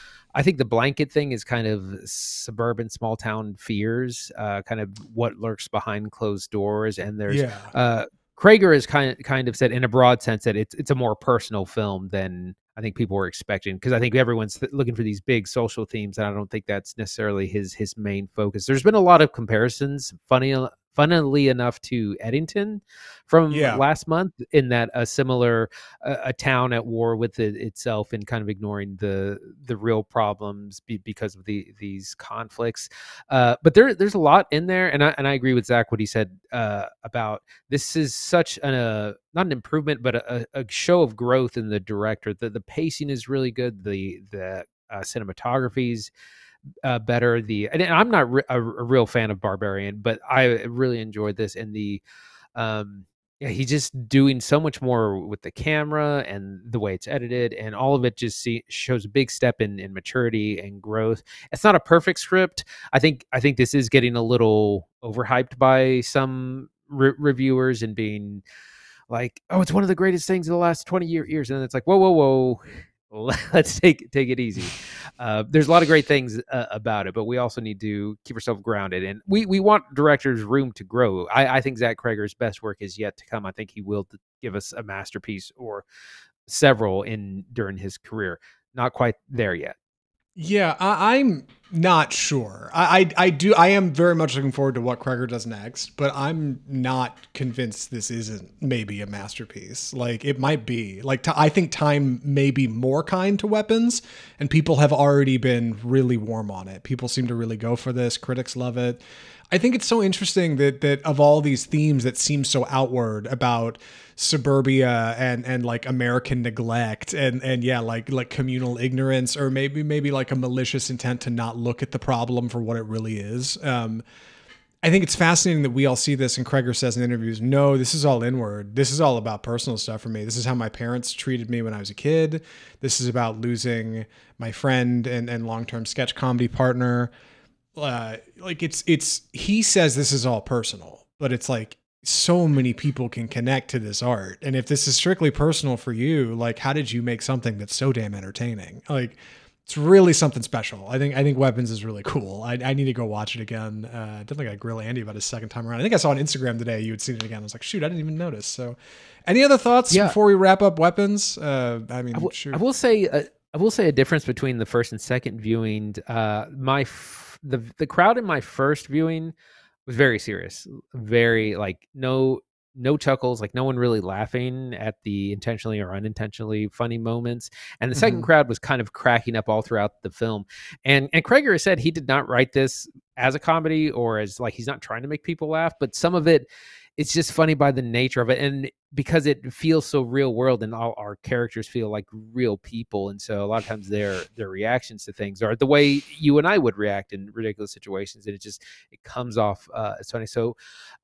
I think, the blanket thing is kind of suburban, small town fears, uh, kind of what lurks behind closed doors, and there's. Yeah. Uh, Kreger has kind of, kind of said, in a broad sense, that it's it's a more personal film than I think people were expecting, because I think everyone's th- looking for these big social themes, and I don't think that's necessarily his his main focus. There's been a lot of comparisons, funny, funnily enough, to Eddington from Yeah. last month, in that a similar uh, a town at war with it itself and kind of ignoring the the real problems be, because of the these conflicts. Uh, but there there's a lot in there, and I and I agree with Zach what he said uh, about this is such an uh, not an improvement, but a, a show of growth in the director. The the pacing is really good. The the uh, cinematography's uh, better. The and I'm not re- a, a real fan of Barbarian, but I really enjoyed this. And the um, yeah, he's just doing so much more with the camera and the way it's edited, and all of it just see, shows a big step in in maturity and growth. It's not a perfect script. I think I think this is getting a little overhyped by some re- reviewers and being like, oh, it's one of the greatest things in the last twenty year, years. And it's like, whoa, whoa, whoa. Let's take take it easy. Uh, there's a lot of great things uh, about it, but we also need to keep ourselves grounded. And we we want directors room to grow. I, I think Zach Kreger's best work is yet to come. I think he will give us a masterpiece or several in during his career. Not quite there yet. Yeah, I, I'm not sure. I, I I do. I am very much looking forward to what Kreger does next, but I'm not convinced this isn't maybe a masterpiece. Like it might be. Like t- I think time may be more kind to Weapons, and people have already been really warm on it. People seem to really go for this. Critics love it. I think it's so interesting that that of all these themes that seem so outward about suburbia and and like American neglect and and yeah like like communal ignorance, or maybe maybe like a malicious intent to not look at the problem for what it really is. Um, I think it's fascinating that we all see this, and Kreger says in interviews, no, this is all inward. This is all about personal stuff for me. This is how my parents treated me when I was a kid. This is about losing my friend and and long-term sketch comedy partner. Uh, like it's it's he says this is all personal, but it's like so many people can connect to this art. And if this is strictly personal for you, like how did you make something that's so damn entertaining? Like it's really something special. I think I think Weapons is really cool. I, I need to go watch it again. Uh, I don't think I grill Andy about his second time around. I think I saw on Instagram today you had seen it again. I was like, shoot, I didn't even notice. So, any other thoughts Yeah. before we wrap up Weapons? Uh, I mean, I will, shoot. I will say uh, I will say a difference between the first and second viewing. Uh, my f- the the crowd in my first viewing was very serious, very like no no chuckles, like no one really laughing at the intentionally or unintentionally funny moments. And the second Mhm. crowd was kind of cracking up all throughout the film. And and Kreger has said he did not write this as a comedy or as like he's not trying to make people laugh, but some of it it's just funny by the nature of it, and because it feels so real world, and all our characters feel like real people, and so a lot of times their their reactions to things are the way you and I would react in ridiculous situations, and it just it comes off uh, as funny. So,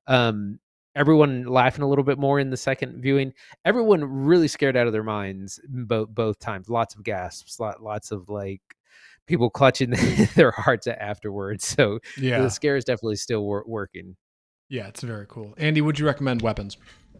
um, everyone laughing a little bit more in the second viewing. Everyone really scared out of their minds both both times. Lots of gasps, lot, lots of like people clutching their hearts afterwards. So Yeah. the scare is definitely still wor- working. Yeah, it's very cool. Andy, would you recommend Weapons?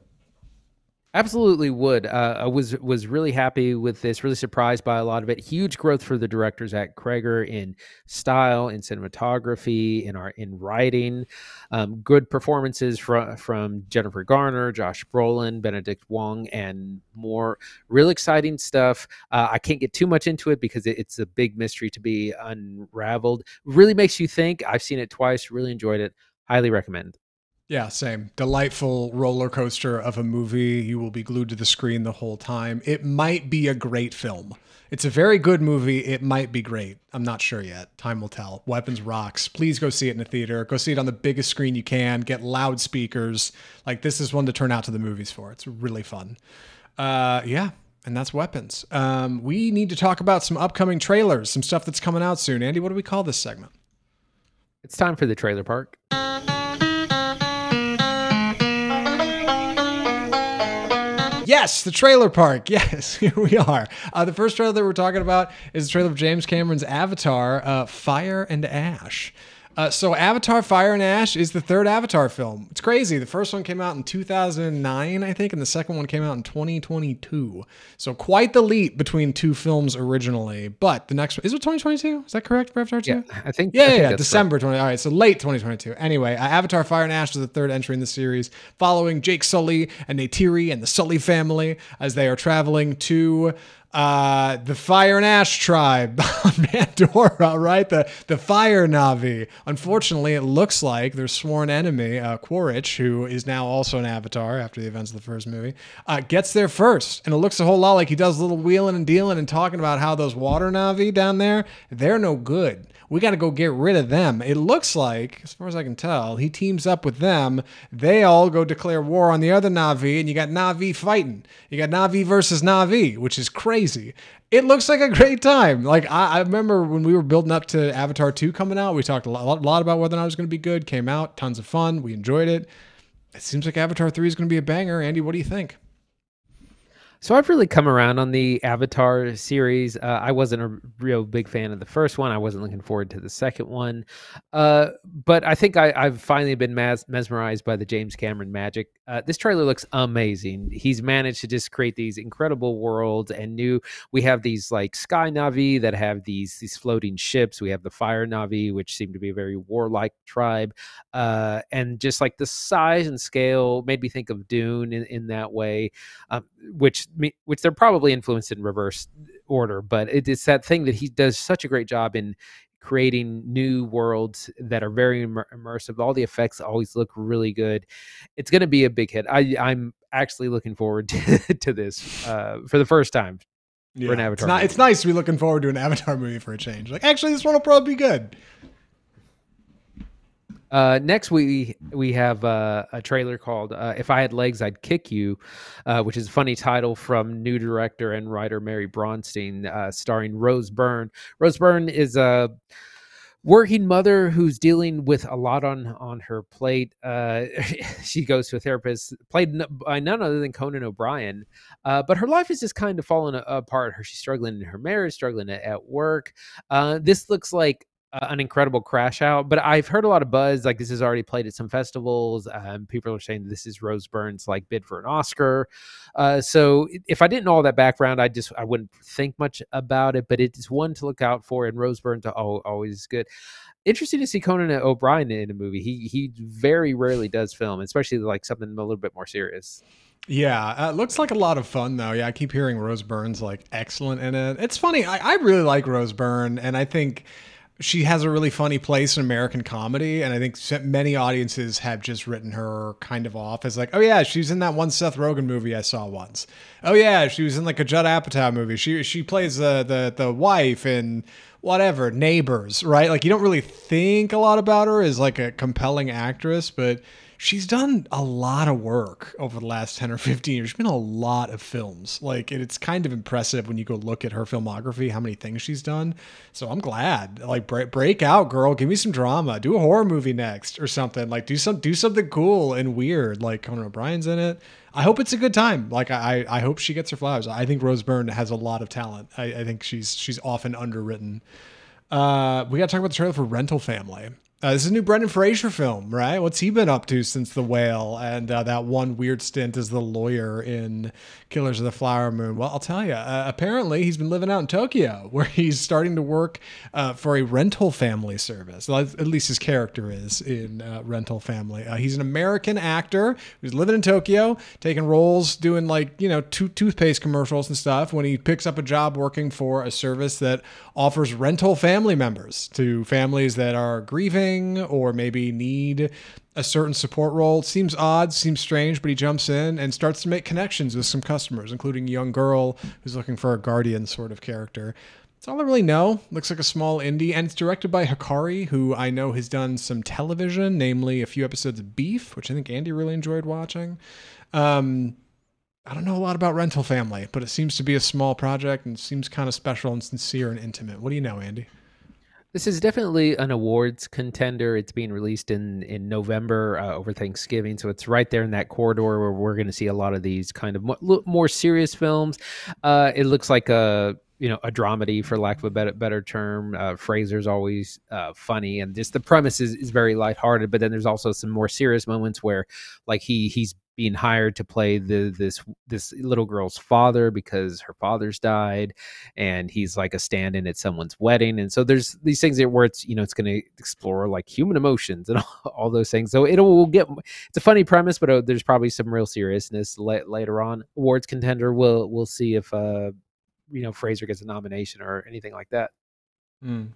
Absolutely would. Uh, I was was really happy with this. Really surprised by a lot of it. Huge growth for the directors at Kreger in style, in cinematography, in our in writing. Um, good performances from from Jennifer Garner, Josh Brolin, Benedict Wong, and more. Real exciting stuff. Uh, I can't get too much into it because it, it's a big mystery to be unraveled. Really makes you think. I've seen it twice. Really enjoyed it. Highly recommend. Yeah, same. Delightful roller coaster of a movie. You will be glued to the screen the whole time. It might be a great film. It's a very good movie. It might be great. I'm not sure yet. Time will tell. Weapons rocks. Please go see it in a theater. Go see it on the biggest screen you can. Get loudspeakers. Like, this is one to turn out to the movies for. It's really fun. Uh, yeah, and that's Weapons. Um, we need to talk about some upcoming trailers, some stuff that's coming out soon. Andy, what do we call this segment? It's time for the trailer park. Yes, the trailer park. Yes, here we are. Uh, the first trailer that we're talking about is the trailer of James Cameron's Avatar, uh, Fire and Ash. Uh, so Avatar, Fire and Ash is the third Avatar film. It's crazy. The first one came out in two thousand nine, I think, and the second one came out in twenty twenty-two. So quite the leap between two films originally. But the next one, is it twenty twenty-two? Is that correct for Avatar two? Yeah, I think. Yeah, I think yeah, that's December right. twenty. All right, so late twenty twenty-two. Anyway, uh, Avatar, Fire and Ash is the third entry in the series, following Jake Sully and Neytiri and the Sully family as they are traveling to uh the Fire and Ash tribe on Pandora, right? The the Fire Na'vi. Unfortunately, it looks like their sworn enemy, uh, Quaritch, who is now also an Avatar after the events of the first movie, uh, gets there first. And it looks a whole lot like he does a little wheeling and dealing and talking about how those water Na'vi down there, they're no good. We got to go get rid of them. It looks like, as far as I can tell, he teams up with them. They all go declare war on the other Na'vi, and you got Na'vi fighting. You got Na'vi versus Na'vi, which is crazy. It looks like a great time. Like, I, I remember when we were building up to Avatar two coming out, we talked a lot, a lot about whether or not it was going to be good. Came out, tons of fun. We enjoyed it. It seems like Avatar three is going to be a banger. Andy, what do you think? So I've really come around on the Avatar series. Uh, I wasn't a real big fan of the first one. I wasn't looking forward to the second one. Uh, but I think I, I've finally been mes- mesmerized by the James Cameron magic. Uh, this trailer looks amazing. He's managed to just create these incredible worlds and new. We have these like Sky Na'vi that have these these floating ships. We have the Fire Na'vi, which seem to be a very warlike tribe. Uh, and just like the size and scale made me think of Dune in, in that way, um, which which they're probably influenced in reverse order, but it, it's that thing that he does such a great job in creating new worlds that are very immer- immersive. All the effects always look really good. It's going to be a big hit. I, I'm actually looking forward to, to this uh, for the first time. Yeah, for an Avatar it's, not, it's nice to be looking forward to an Avatar movie for a change. Like, actually, this one will probably be good. Uh, next, we we have uh, a trailer called uh, "If I Had Legs, I'd Kick You," uh, which is a funny title from new director and writer Mary Bronstein, uh, starring Rose Byrne. Rose Byrne is a working mother who's dealing with a lot on on her plate. Uh, she goes to a therapist, played by none other than Conan O'Brien. Uh, but her life is just kind of falling apart. Her she's struggling in her marriage, struggling at, at work. Uh, this looks like Uh, an incredible crash out, but I've heard a lot of buzz like this is already played at some festivals. Um, people are saying this is Rose Byrne's like bid for an Oscar. Uh, so if I didn't know all that background, I just I wouldn't think much about it. But it's one to look out for, and Rose Byrne's oh, always good. Interesting to see Conan O'Brien in a movie. He he very rarely does film, especially like something a little bit more serious. Yeah, uh, looks like a lot of fun though. Yeah, I keep hearing Rose Byrne's like excellent in it. It's funny. I, I really like Rose Byrne, and I think she has a really funny place in American comedy, and I think many audiences have just written her kind of off as like, oh yeah, she's in that one Seth Rogen movie I saw once. Oh yeah, she was in like a Judd Apatow movie. She she plays the the the wife in whatever Neighbors, right? Like you don't really think a lot about her as like a compelling actress, but she's done a lot of work over the last ten or fifteen years. She's been in a lot of films. Like, it's kind of impressive when you go look at her filmography, how many things she's done. So I'm glad. Like, break, break out, girl. Give me some drama. Do a horror movie next or something. Like, do some do something cool and weird. Like, Conan O'Brien's in it. I hope it's a good time. Like, I I hope she gets her flowers. I think Rose Byrne has a lot of talent. I, I think she's she's often underwritten. Uh, we got to talk about the trailer for Rental Family. Uh, this is a new Brendan Fraser film, right? What's he been up to since The Whale and uh, that one weird stint as the lawyer in Killers of the Flower Moon? Well, I'll tell you, uh, apparently he's been living out in Tokyo where he's starting to work uh, for a rental family service. Well, at least his character is in uh, Rental Family. Uh, he's an American actor who's living in Tokyo, taking roles, doing like, you know, to- toothpaste commercials and stuff when he picks up a job working for a service that offers rental family members to families that are grieving missing or maybe need a certain support role. It seems odd, seems strange, but he jumps in and starts to make connections with some customers, including a young girl who's looking for a guardian sort of character. That's all I really know. Looks like a small indie, and it's directed by Hikari, who I know has done some television, namely a few episodes of Beef, which I think Andy really enjoyed watching. Um, I don't know a lot about Rental Family, but it seems to be a small project and seems kind of special and sincere and intimate. What do you know, Andy? This is definitely an awards contender. It's being released in in November uh, over Thanksgiving, so it's right there in that corridor where we're going to see a lot of these kind of more, more serious films. Uh, it looks like a you know a dramedy, for lack of a better better term. Uh, Fraser's always uh, funny, and just the premise is, is very lighthearted. But then there's also some more serious moments where, like he he's being hired to play the this this little girl's father because her father's died, and he's like a stand-in at someone's wedding. And so there's these things that where it's you know it's going to explore like human emotions and all, all those things. So it'll will get it's a funny premise, but uh, there's probably some real seriousness la- later on. Awards contender. We'll we'll see if uh you know Fraser gets a nomination or anything like that. Mm.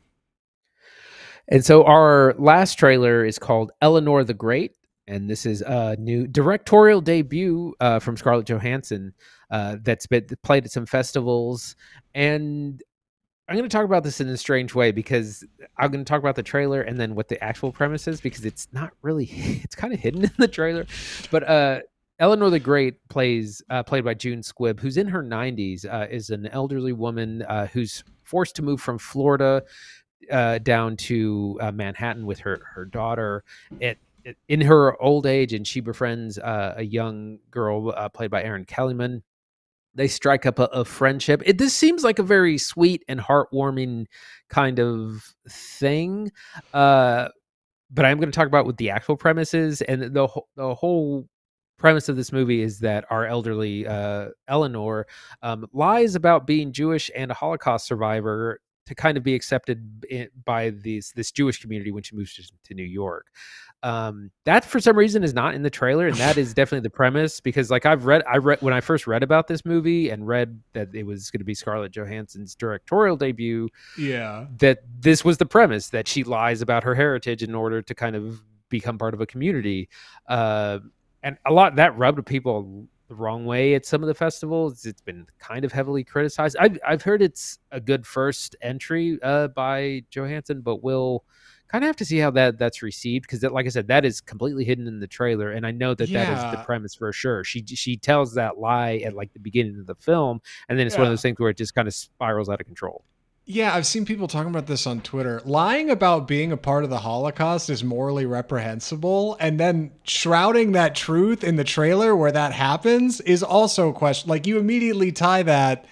And so our last trailer is called Eleanor the Great. And this is a new directorial debut uh, from Scarlett Johansson uh, that's been played at some festivals. And I'm going to talk about this in a strange way because I'm going to talk about the trailer and then what the actual premise is, because it's not really, it's kind of hidden in the trailer. But uh, Eleanor the Great plays uh, played by June Squibb, who's in her nineties, uh, is an elderly woman uh, who's forced to move from Florida uh, down to uh, Manhattan with her her daughter. It in her old age, and she befriends uh, a young girl uh, played by Erin Kellyman. They strike up a, a friendship. It, this seems like a very sweet and heartwarming kind of thing. Uh, but I'm going to talk about what the actual premise is. And the, the whole premise of this movie is that our elderly uh, Eleanor um, lies about being Jewish and a Holocaust survivor to kind of be accepted in, by these this Jewish community when she moves to, to New York. Um, that for some reason is not in the trailer, and that is definitely the premise, because like I've read, I read when I first read about this movie and read that it was going to be Scarlett Johansson's directorial debut. Yeah, that this was the premise, that she lies about her heritage in order to kind of become part of a community. Uh, and a lot that rubbed people the wrong way at some of the festivals. It's been kind of heavily criticized. I've, I've heard it's a good first entry uh, by Johansson, but we'll kind of have to see how that that's received, because like I said, that is completely hidden in the trailer, and I know that yeah. that is the premise for sure. She she tells that lie at like the beginning of the film, and then it's yeah. one of those things where it just kind of spirals out of control. Yeah, I've seen people talking about this on Twitter. Lying about being a part of the Holocaust is morally reprehensible, and then shrouding that truth in the trailer where that happens is also a question. Like, you immediately tie that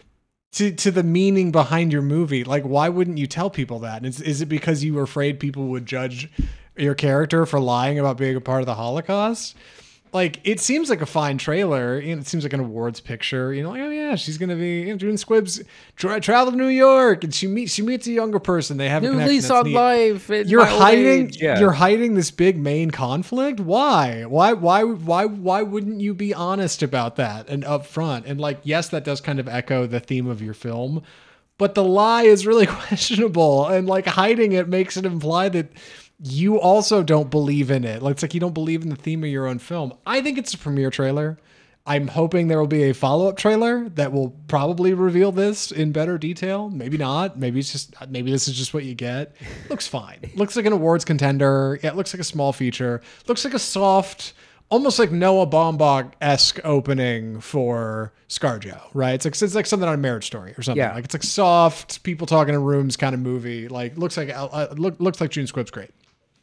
to to the meaning behind your movie. Like, why wouldn't you tell people that? Is, is it because you were afraid people would judge your character for lying about being a part of the Holocaust? Like, it seems like a fine trailer. You know, it seems like an awards picture. You know, like, oh yeah, she's gonna be, you know, June Squibb's tra- travel to New York, and she meets she meets a younger person. They have New a connection. lease on life. You're hiding. Yeah. You're hiding this big main conflict. Why? Why? Why? Why? Why wouldn't you be honest about that and upfront? And like, yes, that does kind of echo the theme of your film, but the lie is really questionable, and like hiding it makes it imply that you also don't believe in it. Like, it's like you don't believe in the theme of your own film. I think it's a premiere trailer. I'm hoping there will be a follow-up trailer that will probably reveal this in better detail. Maybe not. Maybe it's just, maybe this is just what you get. Looks fine. Looks like an awards contender. Yeah, it looks like a small feature. Looks like a soft, almost like Noah Baumbach-esque opening for ScarJo, right? It's like, it's like something on a Marriage Story or something. Yeah. Like, it's like soft, people talking in rooms kind of movie. Like, looks like, uh, look, looks like June Squibb's great.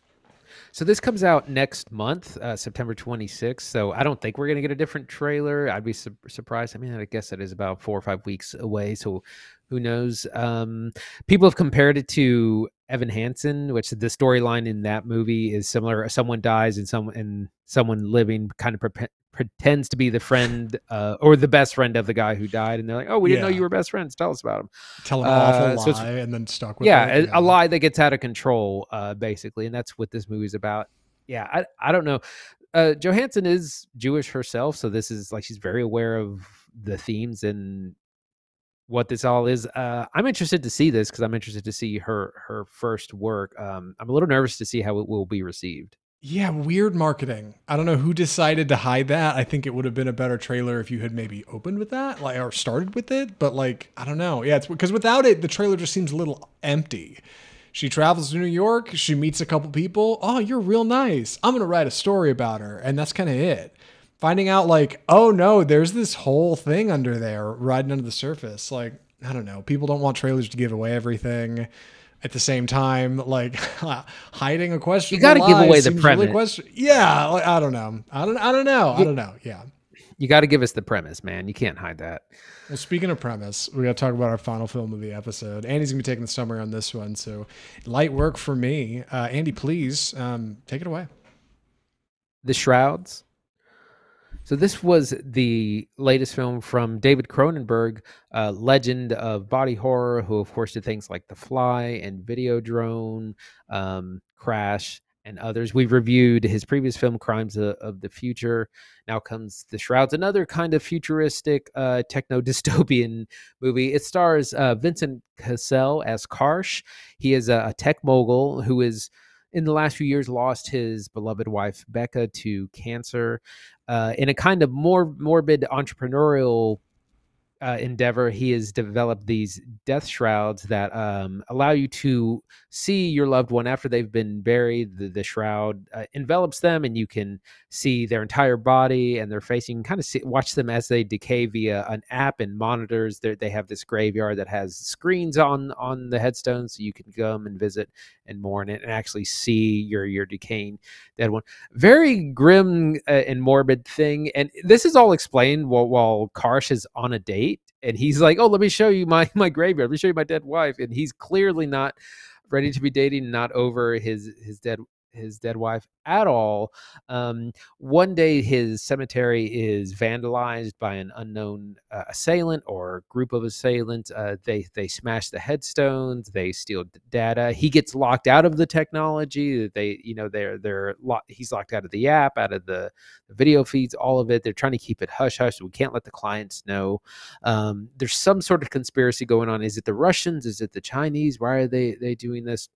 So this comes out next month, uh, September twenty-sixth. So I don't think we're going to get a different trailer. I'd be su- surprised. I mean, I guess that is about four or five weeks away. So who knows? Um, people have compared it to Evan Hansen, which the storyline in that movie is similar. Someone dies and someone and someone living kind of pre- pretends to be the friend uh, or the best friend of the guy who died. And they're like, oh, we didn't Yeah. know you were best friends. Tell us about him. Tell an Uh, awful so lie it's- and then stuck with yeah, it. a, a lie that gets out of control, uh, basically, and that's what this movie's about. Yeah, I I don't know. Uh, Johansson is Jewish herself, so this is like she's very aware of the themes and what this all is. Uh, I'm interested to see this because I'm interested to see her her first work. Um, I'm a little nervous to see how it will be received. Yeah, weird marketing. I don't know who decided to hide that. I think it would have been a better trailer if you had maybe opened with that, like, or started with it. But like, I don't know. Yeah, it's because without it, the trailer just seems a little empty. She travels to New York. She meets a couple people. Oh, you're real nice. I'm gonna write a story about her, and that's kind of it. Finding out like, oh no, there's this whole thing under there, riding under the surface. Like, I don't know. People don't want trailers to give away everything. At the same time, like hiding a question, you got to give away the premise. Really question- yeah, like, I don't know. I don't. I don't know. I don't know. Yeah, you got to give us the premise, man. You can't hide that. Well, speaking of premise, we got to talk about our final film of the episode. Andy's gonna be taking the summary on this one, so light work for me. Uh, Andy, please um, take it away. The Shrouds. So this was the latest film from David Cronenberg, uh, legend of body horror, who of course did things like The Fly and Videodrome, um, Crash, and others. We've reviewed his previous film, Crimes of, of the Future. Now comes The Shrouds, another kind of futuristic uh, techno-dystopian movie. It stars uh, Vincent Cassel as Karsh. He is a, a tech mogul who is, in the last few years, lost his beloved wife, Becca, to cancer. Uh, in a kind of more morbid entrepreneurial uh, endeavor, he has developed these death shrouds that um, allow you to see your loved one after they've been buried. The, the shroud uh, envelops them, and you can see their entire body and their face. You can kind of see, watch them as they decay via an app and monitors. They're, they have this graveyard that has screens on on the headstones, so you can come and visit and mourn it and actually see your your decaying dead one. Very grim uh, and morbid thing. And this is all explained while, while Karsh is on a date. And he's like, oh, let me show you my, my graveyard. Let me show you my dead wife. And he's clearly not ready to be dating, not over his, his dead his dead wife at all. Um, one day his cemetery is vandalized by an unknown uh, assailant or group of assailants. Uh, they they smash the headstones. They steal data. He gets locked out of the technology. They you know they're they're lo- he's locked out of the app, out of the, the video feeds, all of it. They're trying to keep it hush hush. So we can't let the clients know. Um, there's some sort of conspiracy going on. Is it the Russians? Is it the Chinese? Why are they they doing this?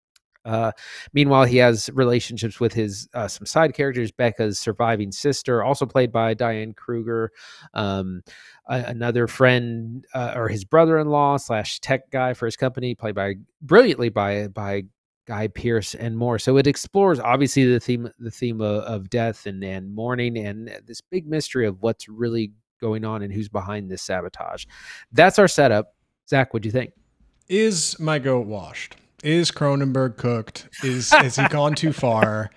Uh, meanwhile, he has relationships with his uh, some side characters. Becca's surviving sister, also played by Diane Kruger, um, a- another friend uh, or his brother-in-law slash tech guy for his company, played by brilliantly by by Guy Pearce, and more. So it explores obviously the theme the theme of, of death and and mourning and this big mystery of what's really going on and who's behind this sabotage. That's our setup. Zach, what'd you think? Is my goat washed? Is Cronenberg cooked? Is has he gone too far?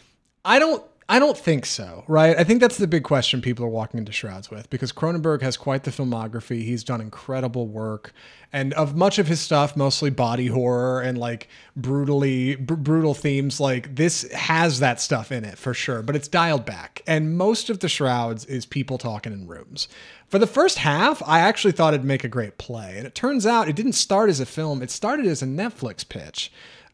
I don't I don't think so, right? I think that's the big question people are walking into Shrouds with, because Cronenberg has quite the filmography. He's done incredible work, and of much of his stuff, mostly body horror and like brutally br- brutal themes. Like this has that stuff in it for sure, but it's dialed back. And most of the Shrouds is people talking in rooms. For the first half, I actually thought it'd make a great play, and it turns out it didn't start as a film. It started as a Netflix pitch.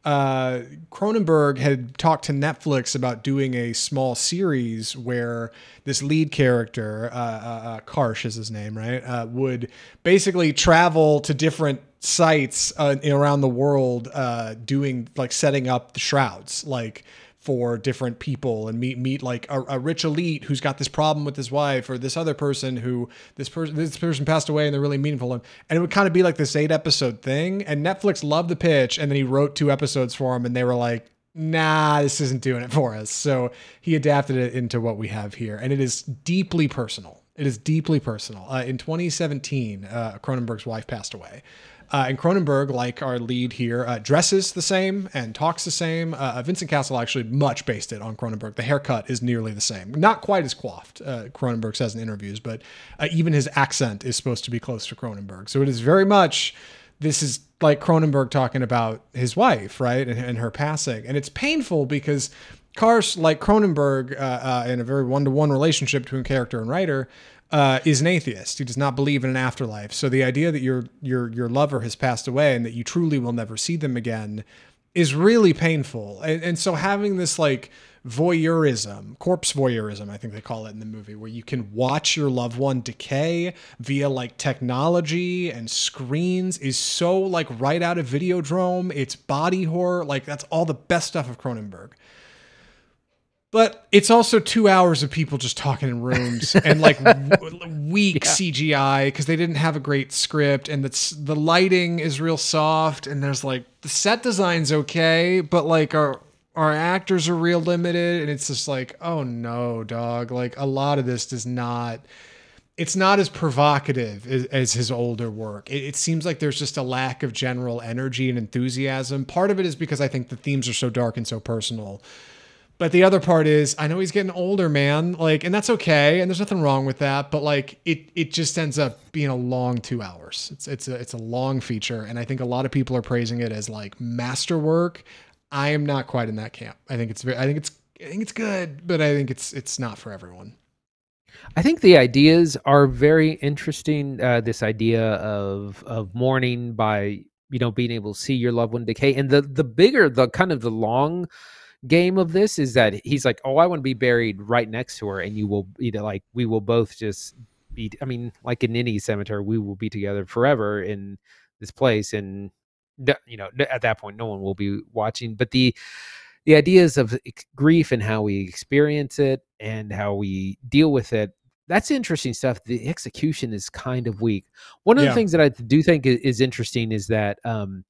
Uh, Cronenberg had talked to Netflix about doing a small series where this lead character, uh, uh, uh, Karsh is his name, right, uh, would basically travel to different sites uh, around the world, uh, doing like setting up the shrouds, like for different people, and meet meet like a, a rich elite who's got this problem with his wife, or this other person who this person this person passed away and they're really meaningful, and it would kind of be like this eight episode thing. And Netflix loved the pitch, and then he wrote two episodes for him, and they were like, nah, this isn't doing it for us. So he adapted it into what we have here, and it is deeply personal. It is deeply personal. Uh, in twenty seventeen, uh, Cronenberg's wife passed away. Uh, and Cronenberg, like our lead here, uh, dresses the same and talks the same. Uh, Vincent Cassel actually much based it on Cronenberg. The haircut is nearly the same. Not quite as coiffed, uh, Cronenberg says in interviews, but uh, even his accent is supposed to be close to Cronenberg. So it is very much, this is like Cronenberg talking about his wife, right, and, and her passing. And it's painful because Karsh, like Cronenberg, uh, uh, in a very one-to-one relationship between character and writer, Uh, is an atheist. He does not believe in an afterlife. So the idea that your your your lover has passed away and that you truly will never see them again is really painful. And, and so having this like voyeurism, corpse voyeurism, I think they call it in the movie, where you can watch your loved one decay via like technology and screens, is so like right out of Videodrome. It's body horror. Like that's all the best stuff of Cronenberg. But it's also two hours of people just talking in rooms and like w- weak yeah. C G I because they didn't have a great script, and it's the lighting is real soft, and there's like the set design's okay, but like our our actors are real limited, and it's just like, oh no, dog. Like a lot of this does not. It's not as provocative as, as his older work. It, it seems like there's just a lack of general energy and enthusiasm. Part of it is because I think the themes are so dark and so personal. But the other part is, I know he's getting older, man. Like, and that's okay, and there's nothing wrong with that. But like, it it just ends up being a long two hours. It's it's a it's a long feature, and I think a lot of people are praising it as like masterwork. I am not quite in that camp. I think it's very, I think it's I think it's good, but I think it's it's not for everyone. I think the ideas are very interesting. Uh, this idea of of mourning by, you know, being able to see your loved one decay, and the the bigger, the kind of the long game of this is that he's like, oh, I want to be buried right next to her, and you will, you know, like we will both just be, I mean, like in any cemetery, we will be together forever in this place, and you know, at that point no one will be watching. But the the ideas of grief and how we experience it and how we deal with it, that's interesting stuff. The execution is kind of weak. One of yeah. the things that I do think is interesting is that um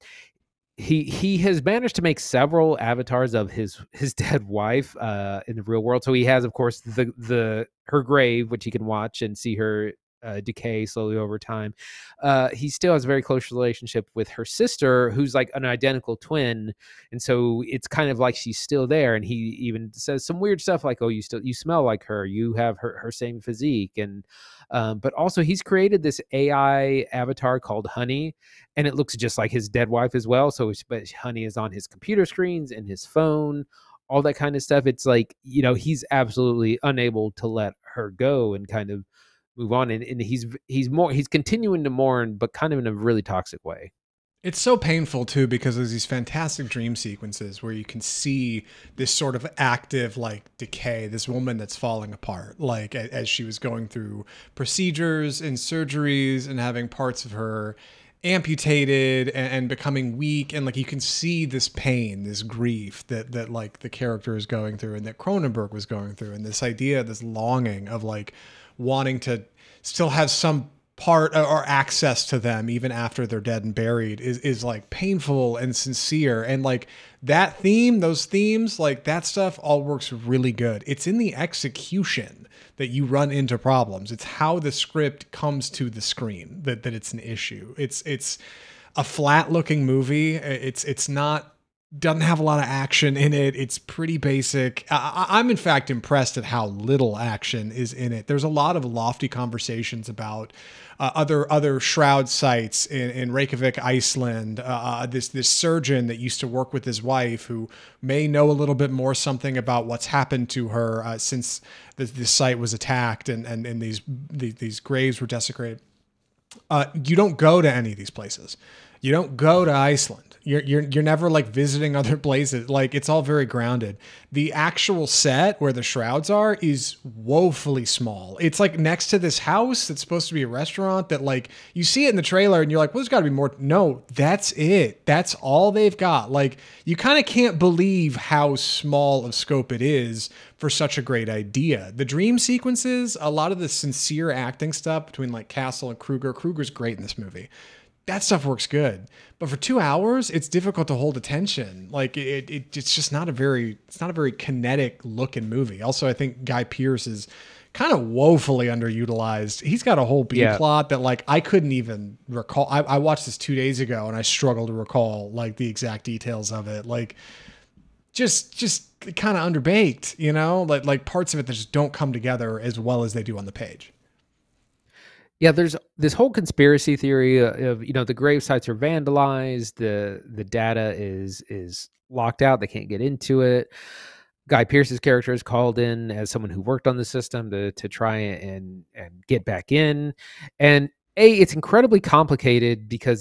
he he has managed to make several avatars of his his dead wife uh in the real world. So he has, of course, the the her grave, which he can watch and see her uh, decay slowly over time. Uh he still has a very close relationship with her sister, who's like an identical twin, and so it's kind of like she's still there. And he even says some weird stuff like, oh, you still you smell like her, you have her her same physique. And um but also he's created this A I avatar called Honey, and it looks just like his dead wife as well. So but Honey is on his computer screens and his phone, all that kind of stuff. It's like, you know, he's absolutely unable to let her go and kind of move on. And, and he's he's more he's continuing to mourn, but kind of in a really toxic way. It's so painful too, because there's these fantastic dream sequences where you can see this sort of active like decay, this woman that's falling apart, like as she was going through procedures and surgeries and having parts of her amputated and, and becoming weak. And like, you can see this pain, this grief that, that like the character is going through and that Cronenberg was going through. And this idea, this longing of like wanting to still have some part or access to them even after they're dead and buried is, is like painful and sincere. And like that theme, those themes, like that stuff all works really good. It's in the execution that you run into problems. It's how the script comes to the screen that, that it's an issue. It's, it's a flat looking movie. It's, it's not, doesn't have a lot of action in it. It's pretty basic. I, I'm in fact impressed at how little action is in it. There's a lot of lofty conversations about uh, other other shroud sites in, in Reykjavik, Iceland. Uh, this this surgeon that used to work with his wife, who may know a little bit more something about what's happened to her uh, since the, the site was attacked and and, and these, these these graves were desecrated. Uh, you don't go to any of these places. You don't go to Iceland. You're, you're, you're never like visiting other places. Like, it's all very grounded. The actual set where the shrouds are is woefully small. It's like next to this house that's supposed to be a restaurant that like you see it in the trailer and you're like, well, there's gotta be more. No, that's it. That's all they've got. Like, you kind of can't believe how small of scope it is for such a great idea. The dream sequences, a lot of the sincere acting stuff between like Castle and Kruger. Kruger's great in this movie. That stuff works good, but for two hours, it's difficult to hold attention. Like it, it, it's just not a very, it's not a very kinetic looking movie. Also, I think Guy Pearce is kind of woefully underutilized. He's got a whole B yeah. plot that like I couldn't even recall. I, I watched this two days ago and I struggle to recall like the exact details of it. Like just, just kind of underbaked, you know, like, like parts of it that just don't come together as well as they do on the page. Yeah, there's this whole conspiracy theory of, you know, the grave sites are vandalized, the the data is is locked out, they can't get into it. Guy Pearce's character is called in as someone who worked on the system to to try and and get back in. And A, it's incredibly complicated because it's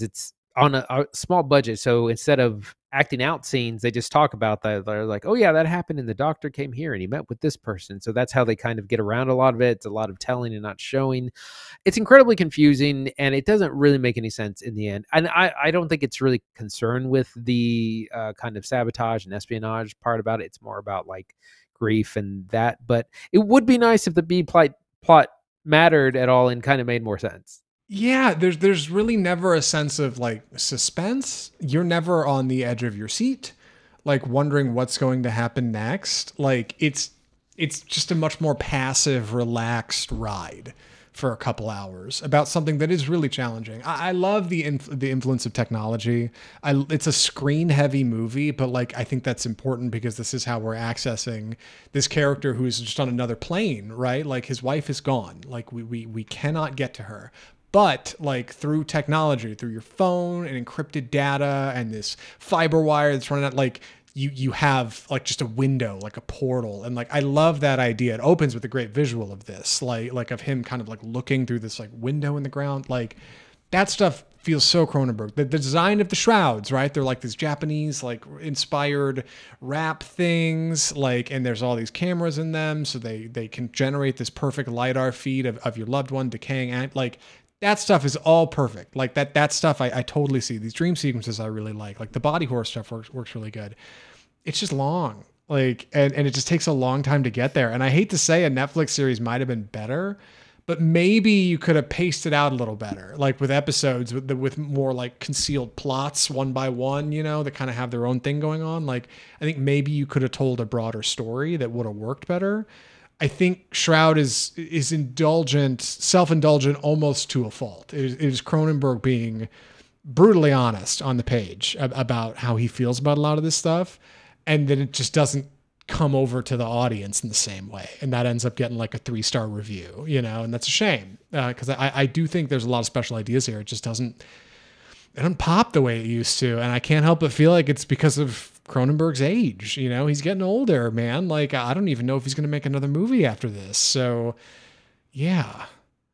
on a, a small budget. So instead of acting out scenes, they just talk about that. They're like, oh yeah, that happened, and the doctor came here and he met with this person. So that's how they kind of get around a lot of it. It's a lot of telling and not showing. It's incredibly confusing, and it doesn't really make any sense in the end. And I, I don't think it's really concerned with the uh, kind of sabotage and espionage part about it. It's more about like grief and that. But it would be nice if the B plot plot mattered at all and kind of made more sense. Yeah, there's there's really never a sense of like suspense. You're never on the edge of your seat, like wondering what's going to happen next. Like it's it's just a much more passive, relaxed ride for a couple hours about something that is really challenging. I, I love the inf- the influence of technology. I, it's a screen heavy movie, but like I think that's important because this is how we're accessing this character who is just on another plane, right? Like his wife is gone. Like we we we cannot get to her. But like through technology, through your phone and encrypted data and this fiber wire that's running out, like you you have like just a window, like a portal. And like I love that idea. It opens with a great visual of this, like like of him kind of like looking through this like window in the ground. Like that stuff feels so Cronenberg. The, the design of the shrouds, right? They're like these Japanese like inspired wrap things, like, and there's all these cameras in them, so they they can generate this perfect LiDAR feed of, of your loved one decaying. And like that stuff is all perfect. Like that that stuff I, I totally see. These dream sequences I really like. Like the body horror stuff works works really good. It's just long. Like and, and it just takes a long time to get there. And I hate to say a Netflix series might have been better, but maybe you could have paced it out a little better. Like with episodes with the, with more like concealed plots one by one, you know, that kind of have their own thing going on. Like I think maybe you could have told a broader story that would have worked better. I think Shroud is is indulgent, self-indulgent almost to a fault. It is, it is Cronenberg being brutally honest on the page about how he feels about a lot of this stuff, and then it just doesn't come over to the audience in the same way, and that ends up getting like a three-star review, you know, and that's a shame because uh, I, I do think there's a lot of special ideas here. It just doesn't it doesn't pop the way it used to, and I can't help but feel like it's because of Cronenberg's age. You know, he's getting older, man. Like, I don't even know if he's going to make another movie after this. So, yeah.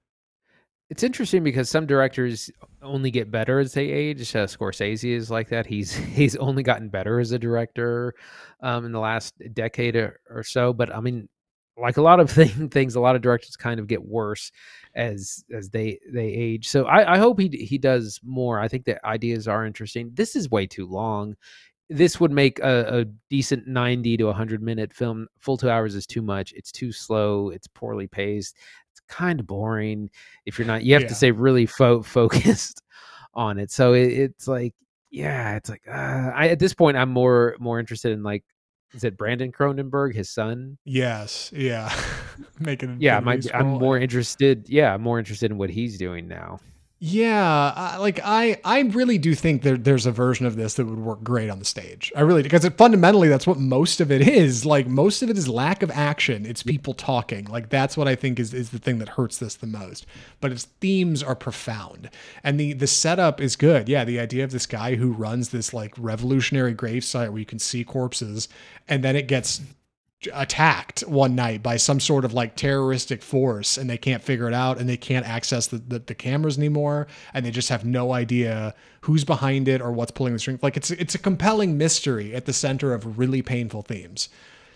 It's interesting because some directors only get better as they age. Uh, Scorsese is like that. He's he's only gotten better as a director um, in the last decade or, or so. But I mean, like a lot of thing, things, a lot of directors kind of get worse as as they they age. So I, I hope he he does more. I think the ideas are interesting. This is way too long. This would make a, a decent ninety to one hundred minute film. Full two hours is too much. It's too slow. It's poorly paced. It's kind of boring. If you're not, you have Yeah. to stay really fo- focused on it. So it, it's like, yeah, it's like, uh, I, at this point, I'm more, more interested in like, is it Brandon Cronenberg, his son? Yes. Yeah. Making Yeah, my, Infinity I'm Scroll. more interested. Yeah, I'm more interested in what he's doing now. Yeah, I, like I, I really do think there, there's a version of this that would work great on the stage. I really, because it, fundamentally that's what most of it is. Like most of it is lack of action. It's people talking. Like that's what I think is is the thing that hurts this the most. But its themes are profound, and the the setup is good. Yeah, the idea of this guy who runs this like revolutionary gravesite where you can see corpses, and then it gets attacked one night by some sort of like terroristic force, and they can't figure it out, and they can't access the, the, the cameras anymore, and they just have no idea who's behind it or what's pulling the string. Like it's it's a compelling mystery at the center of really painful themes.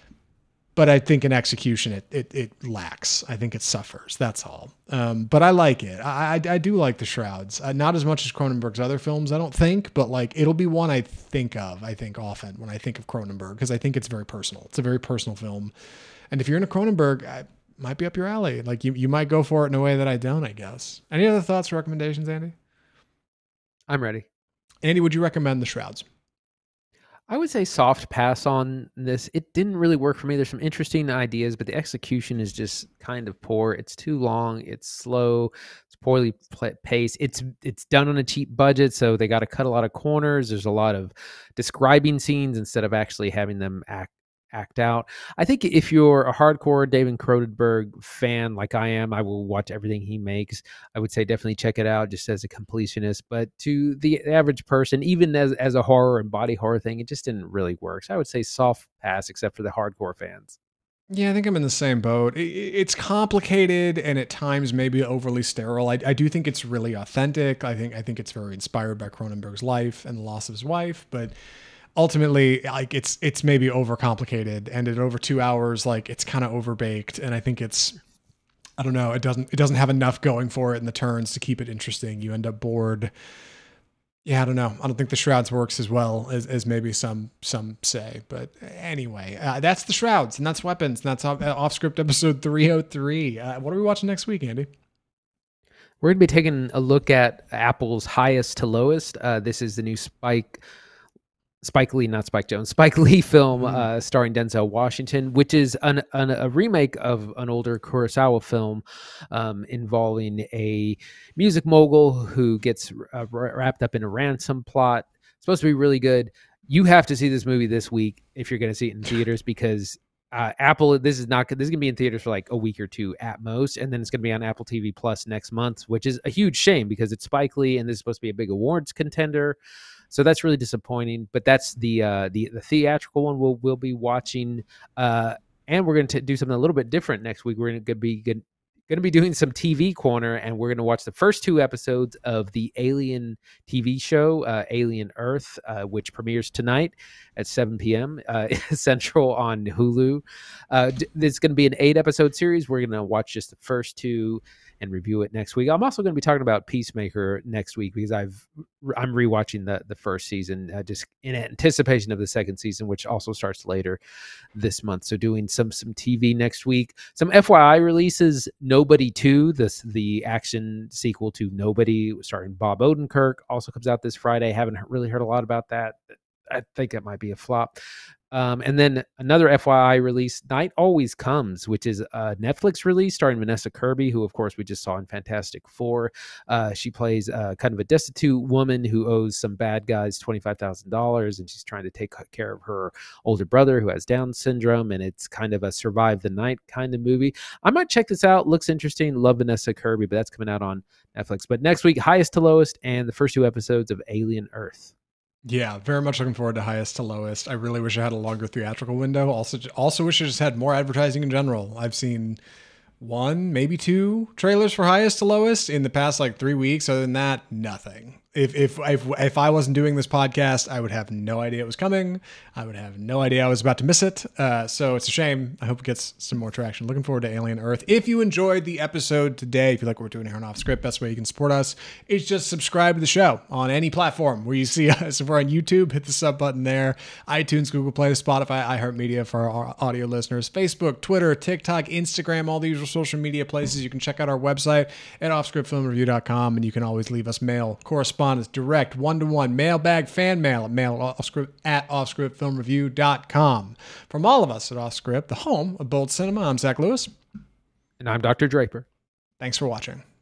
But I think in execution it it, it lacks. I think it suffers. That's all. Um, but I like it. I, I I do like the Shrouds. Uh, not as much as Cronenberg's other films, I don't think, but like it'll be one I think of. I think often when I think of Cronenberg because I think it's very personal. It's a very personal film, and if you're into Cronenberg, I, might be up your alley. Like you you might go for it in a way that I don't. I guess. Any other thoughts or recommendations, Andy? I'm ready. Andy, would you recommend the Shrouds? I would say soft pass on this. It didn't really work for me. There's some interesting ideas, but the execution is just kind of poor. It's too long. It's slow. It's poorly pl- paced. It's it's done on a cheap budget, so they got to cut a lot of corners. There's a lot of describing scenes instead of actually having them act act out. I think if you're a hardcore David Cronenberg fan like I am, I will watch everything he makes. I would say definitely check it out just as a completionist. But to the average person, even as, as a horror and body horror thing, it just didn't really work. So I would say soft pass except for the hardcore fans. Yeah, I think I'm in the same boat. I- I- It's complicated and at times maybe overly sterile. I, I do think it's really authentic. I think I think it's very inspired by Cronenberg's life and the loss of his wife, but ultimately, like it's it's maybe overcomplicated. And at over two hours, like it's kind of overbaked. And I think it's I don't know. It doesn't it doesn't have enough going for it in the turns to keep it interesting. You end up bored. Yeah, I don't know. I don't think the Shrouds works as well as, as maybe some some say. But anyway, uh, that's the Shrouds, and that's Weapons, and that's off, uh, off script episode three oh three. Uh, what are we watching next week, Andy? We're going to be taking a look at Apple's highest to lowest. Uh, this is the new Spike Spike Lee, not Spike Jones, Spike Lee film Mm. uh, starring Denzel Washington, which is an, an, a remake of an older Kurosawa film um, involving a music mogul who gets uh, wrapped up in a ransom plot. It's supposed to be really good. You have to see this movie this week if you're going to see it in theaters because uh, Apple, this is not, this is going to be in theaters for like a week or two at most. And then it's going to be on Apple T V Plus next month, which is a huge shame because it's Spike Lee and this is supposed to be a big awards contender. So that's really disappointing. But that's the uh, the the theatrical one we'll we'll be watching, uh, and we're going to do something a little bit different next week. We're going to be going to be doing some T V corner, and we're going to watch the first two episodes of the Alien T V show, uh, Alien Earth, uh, which premieres tonight at seven p.m. Uh, Central on Hulu. Uh, it's going to be an eight episode series. We're going to watch just the first two and review it next week. I'm also going to be talking about Peacemaker next week because I've I'm rewatching the the first season uh, just in anticipation of the second season, which also starts later this month. So doing some some T V next week. Some F Y I releases. Nobody two, this the action sequel to Nobody, starring Bob Odenkirk, also comes out this Friday. Haven't really heard a lot about that. I think that might be a flop. Um, and then another F Y I release, Night Always Comes, which is a Netflix release starring Vanessa Kirby, who, of course, we just saw in Fantastic Four. Uh, she plays uh, kind of a destitute woman who owes some bad guys twenty-five thousand dollars, and she's trying to take care of her older brother who has Down syndrome, and it's kind of a survive the night kind of movie. I might check this out. Looks interesting. Love Vanessa Kirby, but that's coming out on Netflix. But next week, Highest to Lowest and the first two episodes of Alien Earth. Yeah, very much looking forward to Highest to Lowest. I really wish I had a longer theatrical window. Also, also wish I just had more advertising in general. I've seen one, maybe two trailers for Highest to Lowest in the past like three weeks. Other than that, nothing. If if if if I wasn't doing this podcast, I would have no idea it was coming. I would have no idea I was about to miss it. Uh, so it's a shame. I hope it gets some more traction. Looking forward to Alien Earth. If you enjoyed the episode today, if you like what we're doing here on Off Script, best way you can support us is just subscribe to the show on any platform where you see us. If we're on YouTube, hit the sub button there. iTunes, Google Play, Spotify, iHeartMedia for our audio listeners. Facebook, Twitter, TikTok, Instagram, all the usual social media places. You can check out our website at off script film review dot com, and you can always leave us mail, correspondence, direct, one-to-one, mailbag, fan mail at mail at offscript at off script film review dot com. From all of us at Offscript, the home of bold cinema, I'm Zach Lewis. And I'm Doctor Draper. Thanks for watching.